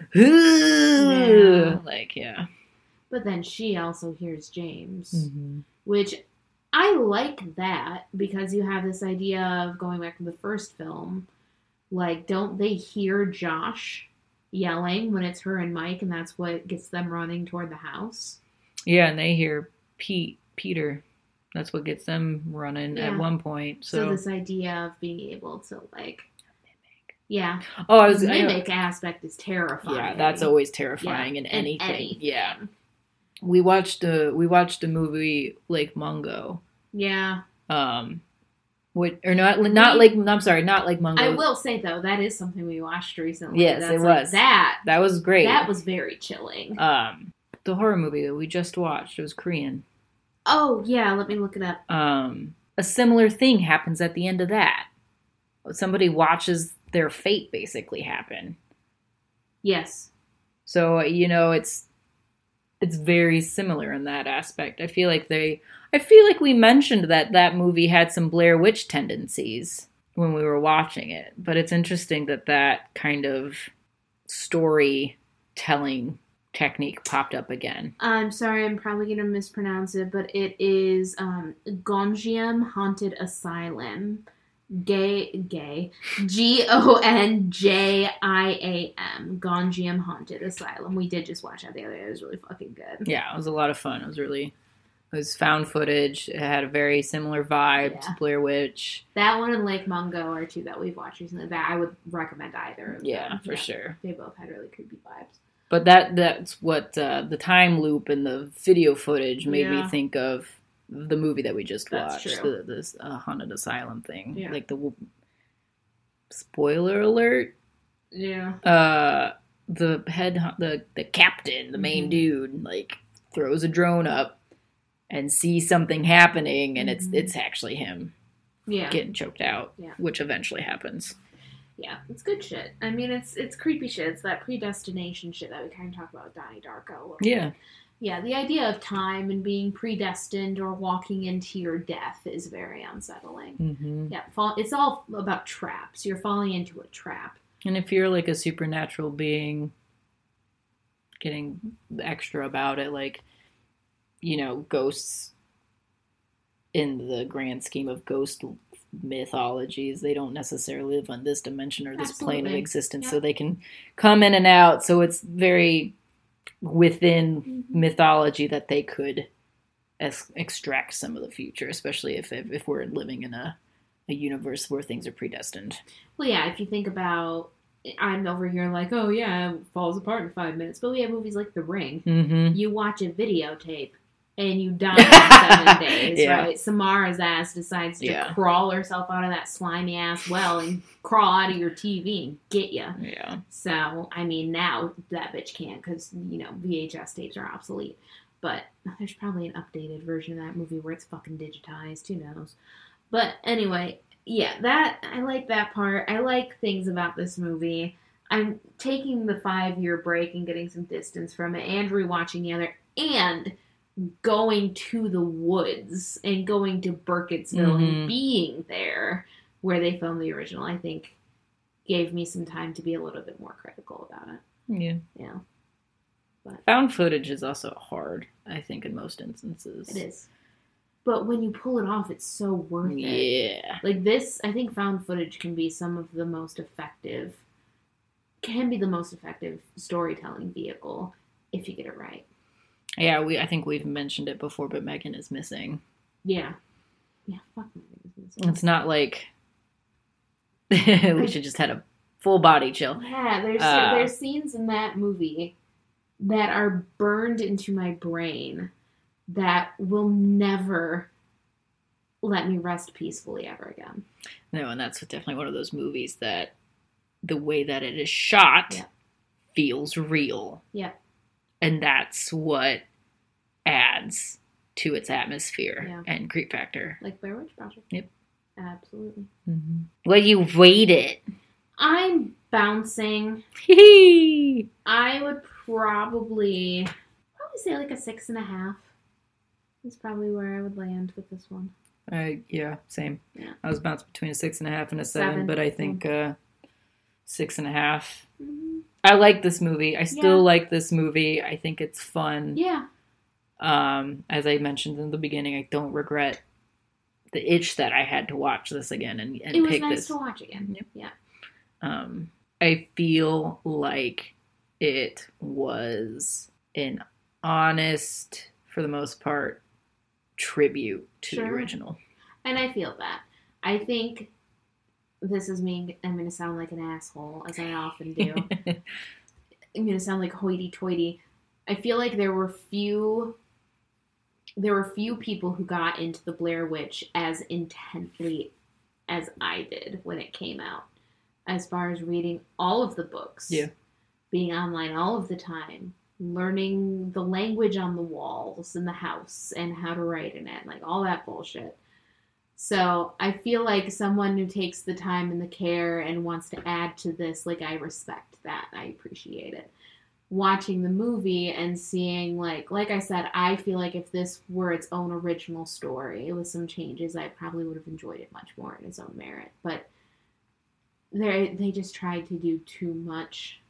yeah. like, yeah. But then she also hears James, mm-hmm. which I like that because you have this idea of going back to the first film, like, don't they hear Josh yelling when it's her and Mike, and that's what gets them running toward the house? Yeah, and they hear Pete, Peter. That's what gets them running yeah. at one point. So. so this idea of being able to, like, mimic. Yeah. Oh, I was the mimic I, aspect is terrifying. Yeah, that's always terrifying yeah. in anything. in anything. Yeah. We watched a we watched a movie, Lake Mungo. Yeah. Um, what or not not Lake? I'm sorry, not Lake Mungo. I will say though, that is something we watched recently. Yes, that's it like, was. That that was great. That was very chilling. Um, the horror movie that we just watched, it was Korean. Oh yeah, let me look it up. Um, a similar thing happens at the end of that. Somebody watches their fate basically happen. Yes. So you know it's. It's very similar in that aspect. I feel like they, I feel like we mentioned that that movie had some Blair Witch tendencies when we were watching it. But it's interesting that that kind of storytelling technique popped up again. I'm sorry, I'm probably going to mispronounce it, but it is um, Gonjiam Haunted Asylum. Gay, gay. G O N J I A M. Gonjiam Haunted Asylum. We did just watch that the other day. It was really fucking good. Yeah, it was a lot of fun. It was really... It was found footage. It had a very similar vibe yeah. to Blair Witch. That one and Lake Mungo are two that we've watched recently. That I would recommend either of yeah, them. For yeah, for sure. They both had really creepy vibes. But that that's what uh, the time loop and the video footage made yeah. me think of the movie that we just that's watched. True. The, this uh, Haunted Asylum thing. Yeah. Like the... Spoiler alert? Yeah. Uh, the head... The, the captain, the main mm-hmm. dude, like, throws a drone up and see something happening, and it's mm-hmm. it's actually him yeah. getting choked out, yeah. which eventually happens. Yeah, it's good shit. I mean, it's it's creepy shit. It's that predestination shit that we kind of talk about with Donnie Darko a little yeah. bit. Yeah, the idea of time and being predestined or walking into your death is very unsettling. Mm-hmm. Yeah, fall, it's all about traps. You're falling into a trap. And if you're like a supernatural being, getting extra about it, like, you know, ghosts in the grand scheme of ghost mythologies, they don't necessarily live on this dimension or this Absolutely. plane of existence, yeah. so they can come in and out. So it's very within mm-hmm. mythology that they could es- extract some of the future, especially if if, if we're living in a, a universe where things are predestined. Well, yeah, if you think about, I'm over here like, oh yeah, it falls apart in five minutes, but we have movies like The Ring. Mm-hmm. You watch a videotape and you die in seven days, yeah. right? Samara's ass decides to yeah. crawl herself out of that slimy ass well and crawl out of your T V and get you. Yeah. So, I mean, now that bitch can't because, you know, V H S tapes are obsolete. But there's probably an updated version of that movie where it's fucking digitized. Who knows? But anyway, yeah, that I like that part. I like things about this movie. I'm taking the five-year break and getting some distance from it and rewatching the other and going to the woods and going to Burkittsville mm-hmm. and being there where they filmed the original, I think gave me some time to be a little bit more critical about it. Yeah. Yeah. But found footage is also hard, I think, in most instances. It is. But when you pull it off, it's so worth it. Yeah. Like this, I think found footage can be some of the most effective, can be the most effective storytelling vehicle if you get it right. Yeah, we. I think we've mentioned it before, but Megan is missing. Yeah. Yeah, fuck Megan is missing. It's not like we should just had a full body chill. Yeah, there's uh, there's scenes in that movie that are burned into my brain that will never let me rest peacefully ever again. No, and that's definitely one of those movies that the way that it is shot yeah. feels real. Yeah. And that's what adds to its atmosphere yeah. and creep factor. Like Blair Witch Project. Yep. Absolutely. Mm-hmm. Well, you rate it. I'm bouncing. I would probably, probably say like a six and a half. Is probably where I would land with this one. Uh, yeah, same. Yeah. I was bounced between a six and a half and a seven, seven. but I think uh, six and a half. Mm-hmm. I like this movie. I still yeah. like this movie. I think it's fun. Yeah. Um, as I mentioned in the beginning, I don't regret the itch that I had to watch this again and, and it was pick nice this. to watch again. Yep. Yeah. Um, I feel like it was an honest, for the most part, tribute to sure. the original. And I feel that. I think this is me. I'm going to sound like an asshole, as I often do. I'm going to sound like hoity-toity. I feel like there were few... There were few people who got into the Blair Witch as intently as I did when it came out. As far as reading all of the books. Yeah. Being online all of the time. Learning the language on the walls in the house and how to write in it. Like, all that bullshit. So, I feel like someone who takes the time and the care and wants to add to this, like, I respect that. I appreciate it. Watching the movie and seeing, like, like I said, I feel like if this were its own original story with some changes, I probably would have enjoyed it much more in its own merit. But they they just tried to do too much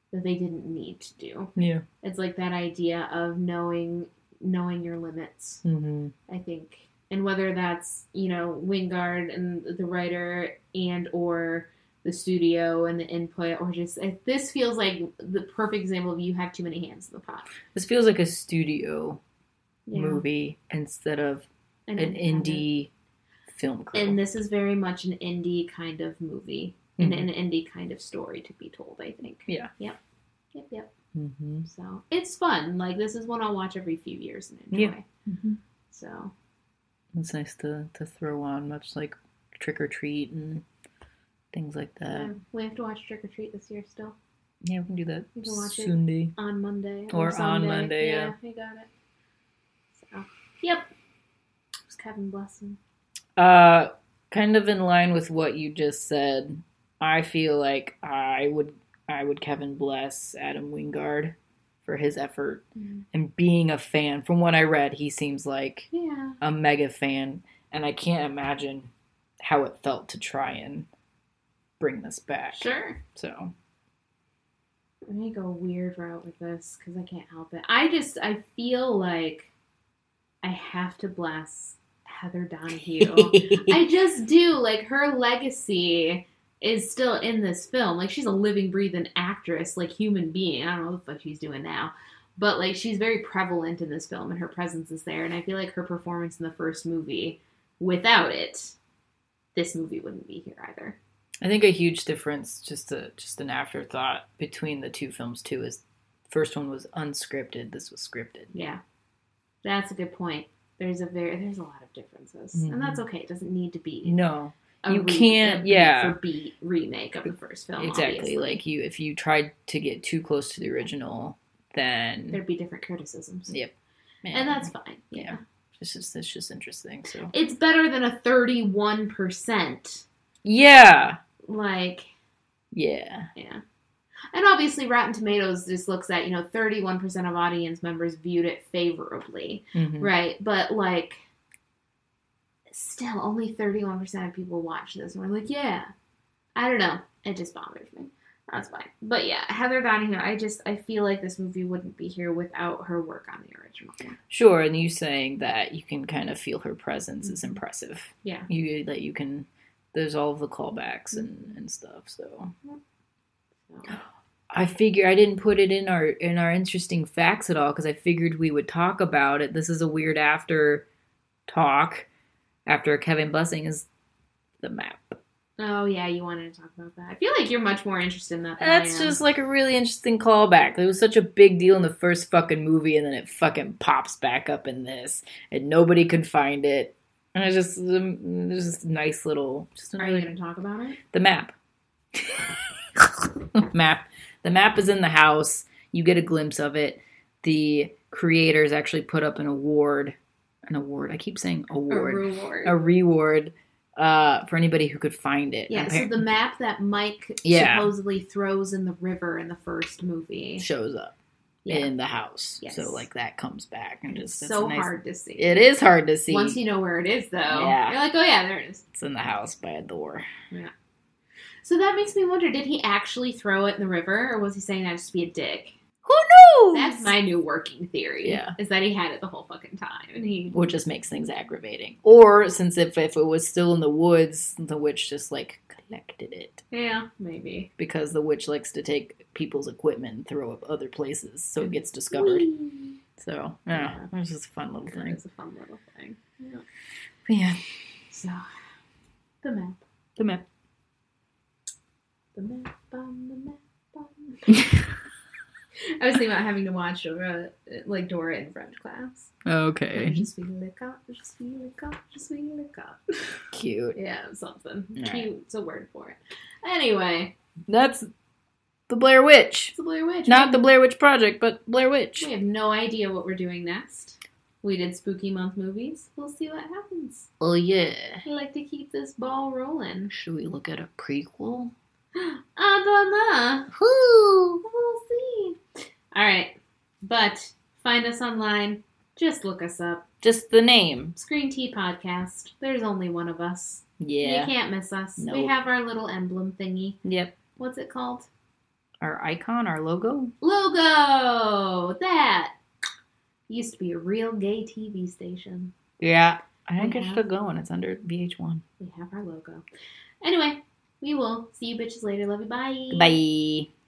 that they didn't need to do. Yeah. It's like that idea of knowing knowing your limits, mm-hmm. I think. And whether that's, you know, Wingard and the writer and or the studio and the input, or just, this feels like the perfect example of you have too many hands in the pot. This feels like a studio Yeah. movie instead of An, an indie film crew. And this is very much an indie kind of movie. Mm-hmm. And an indie kind of story to be told, I think. Yeah. Yep. Yep, yep. Mm-hmm. So, it's fun. Like, this is one I'll watch every few years and enjoy. Yeah. Mm-hmm. So. It's nice to, to throw on, much like Trick or Treat and things like that. Yeah, we have to watch Trick or Treat this year still. Yeah, we can do that. You can watch Sunday. it on Monday. Or, or Sunday. on Monday, yeah. Yeah, you got it. So, yep. It was Kevin Blessing. Uh, kind of in line with what you just said, I feel like I would I would Kevin bless Adam Wingard for his effort mm. and being a fan. From what I read, he seems like yeah. a mega fan, and I can't imagine how it felt to try and bring this back. Sure. So I'm going to go a weird route with this because I can't help it. I just, I feel like I have to bless Heather Donahue. I just do. Like, her legacy is still in this film. Like, she's a living, breathing actress, like, human being. I don't know what the fuck she's doing now. But, like, she's very prevalent in this film, and her presence is there. And I feel like her performance in the first movie, without it, this movie wouldn't be here either. I think a huge difference, just a, just an afterthought, between the two films, too, is the first one was unscripted. This was scripted. Yeah. That's a good point. There's a very, there's a lot of differences. Mm-hmm. And that's okay. It doesn't need to be. No. A you re- can't, a yeah. beat for beat remake of the first film. Exactly. Obviously. Like, you, if you tried to get too close to the original, then there'd be different criticisms. Yep. Man. And that's fine. Yeah. yeah. It's just it's just interesting. So it's better than a thirty-one percent. Yeah. Like. Yeah. Yeah. And obviously Rotten Tomatoes just looks at, you know, thirty-one percent of audience members viewed it favorably. Mm-hmm. Right? But, like, still only thirty-one percent of people watch this. And we're like, yeah. I don't know. It just bothers me. That's fine. But, yeah, Heather Donahue, I just, I feel like this movie wouldn't be here without her work on the original one. Sure, and you saying that you can kind of feel her presence mm-hmm. is impressive. Yeah. You That you can, there's all of the callbacks and, mm-hmm. and stuff, so... so. I figure I didn't put it in our in our interesting facts at all because I figured we would talk about it. This is a weird after talk after Kevin Blessing is the map. Oh yeah, you wanted to talk about that. I feel like you're much more interested in that than That's I am. just like a really interesting callback. It was such a big deal in the first fucking movie, and then it fucking pops back up in this, and nobody could find it. And it's just um, it's just a nice little. Just Are you going to talk about it? The map. map. The map is in the house. You get a glimpse of it. The creators actually put up an award. An award. I keep saying award. A reward. A reward uh, for anybody who could find it. Yeah, Appar- so the map that Mike yeah. supposedly throws in the river in the first movie shows up yeah. in the house. Yes. So, like, that comes back. And it's just, so nice, hard to see. It is hard to see. Once you know where it is, though. Yeah. You're like, oh, yeah, there it is. It's in the house by a door. Yeah. So that makes me wonder, did he actually throw it in the river, or was he saying that just to be a dick? Who knows? That's my new working theory. Yeah. Is that he had it the whole fucking time. and he Which just makes things aggravating. Or, since if, if it was still in the woods, the witch just, like, collected it. Yeah, maybe. Because the witch likes to take people's equipment and throw it other places, so it gets discovered. Whee! So, yeah, yeah. It's just a fun little thing. It's a fun little thing. Yeah. Yeah. So, the map. The map. The map on the map on the map. I was thinking about having to watch Dora, like Dora in French class. Okay. Je suis le cop, je suis le cop, je suis le cop. Cute. Yeah, something. Right. Cute's a word for it. Anyway. That's the Blair Witch. It's the Blair Witch. Not the Blair Witch Project, but Blair Witch. We have no idea what we're doing next. We did Spooky Month movies. We'll see what happens. Oh, yeah. I like to keep this ball rolling. Should we look at a prequel? I don't know. Whoo! We'll see. Alright. But, find us online. Just look us up. Just the name. Screen Tea Podcast. There's only one of us. Yeah. You can't miss us. Nope. We have our little emblem thingy. Yep. What's it called? our icon, our logo. Logo! That used to be a real gay T V station. Yeah. I think We it's have- still going. It's under V H one. We have our logo. Anyway, we will see you bitches later. Love you. Bye. Bye.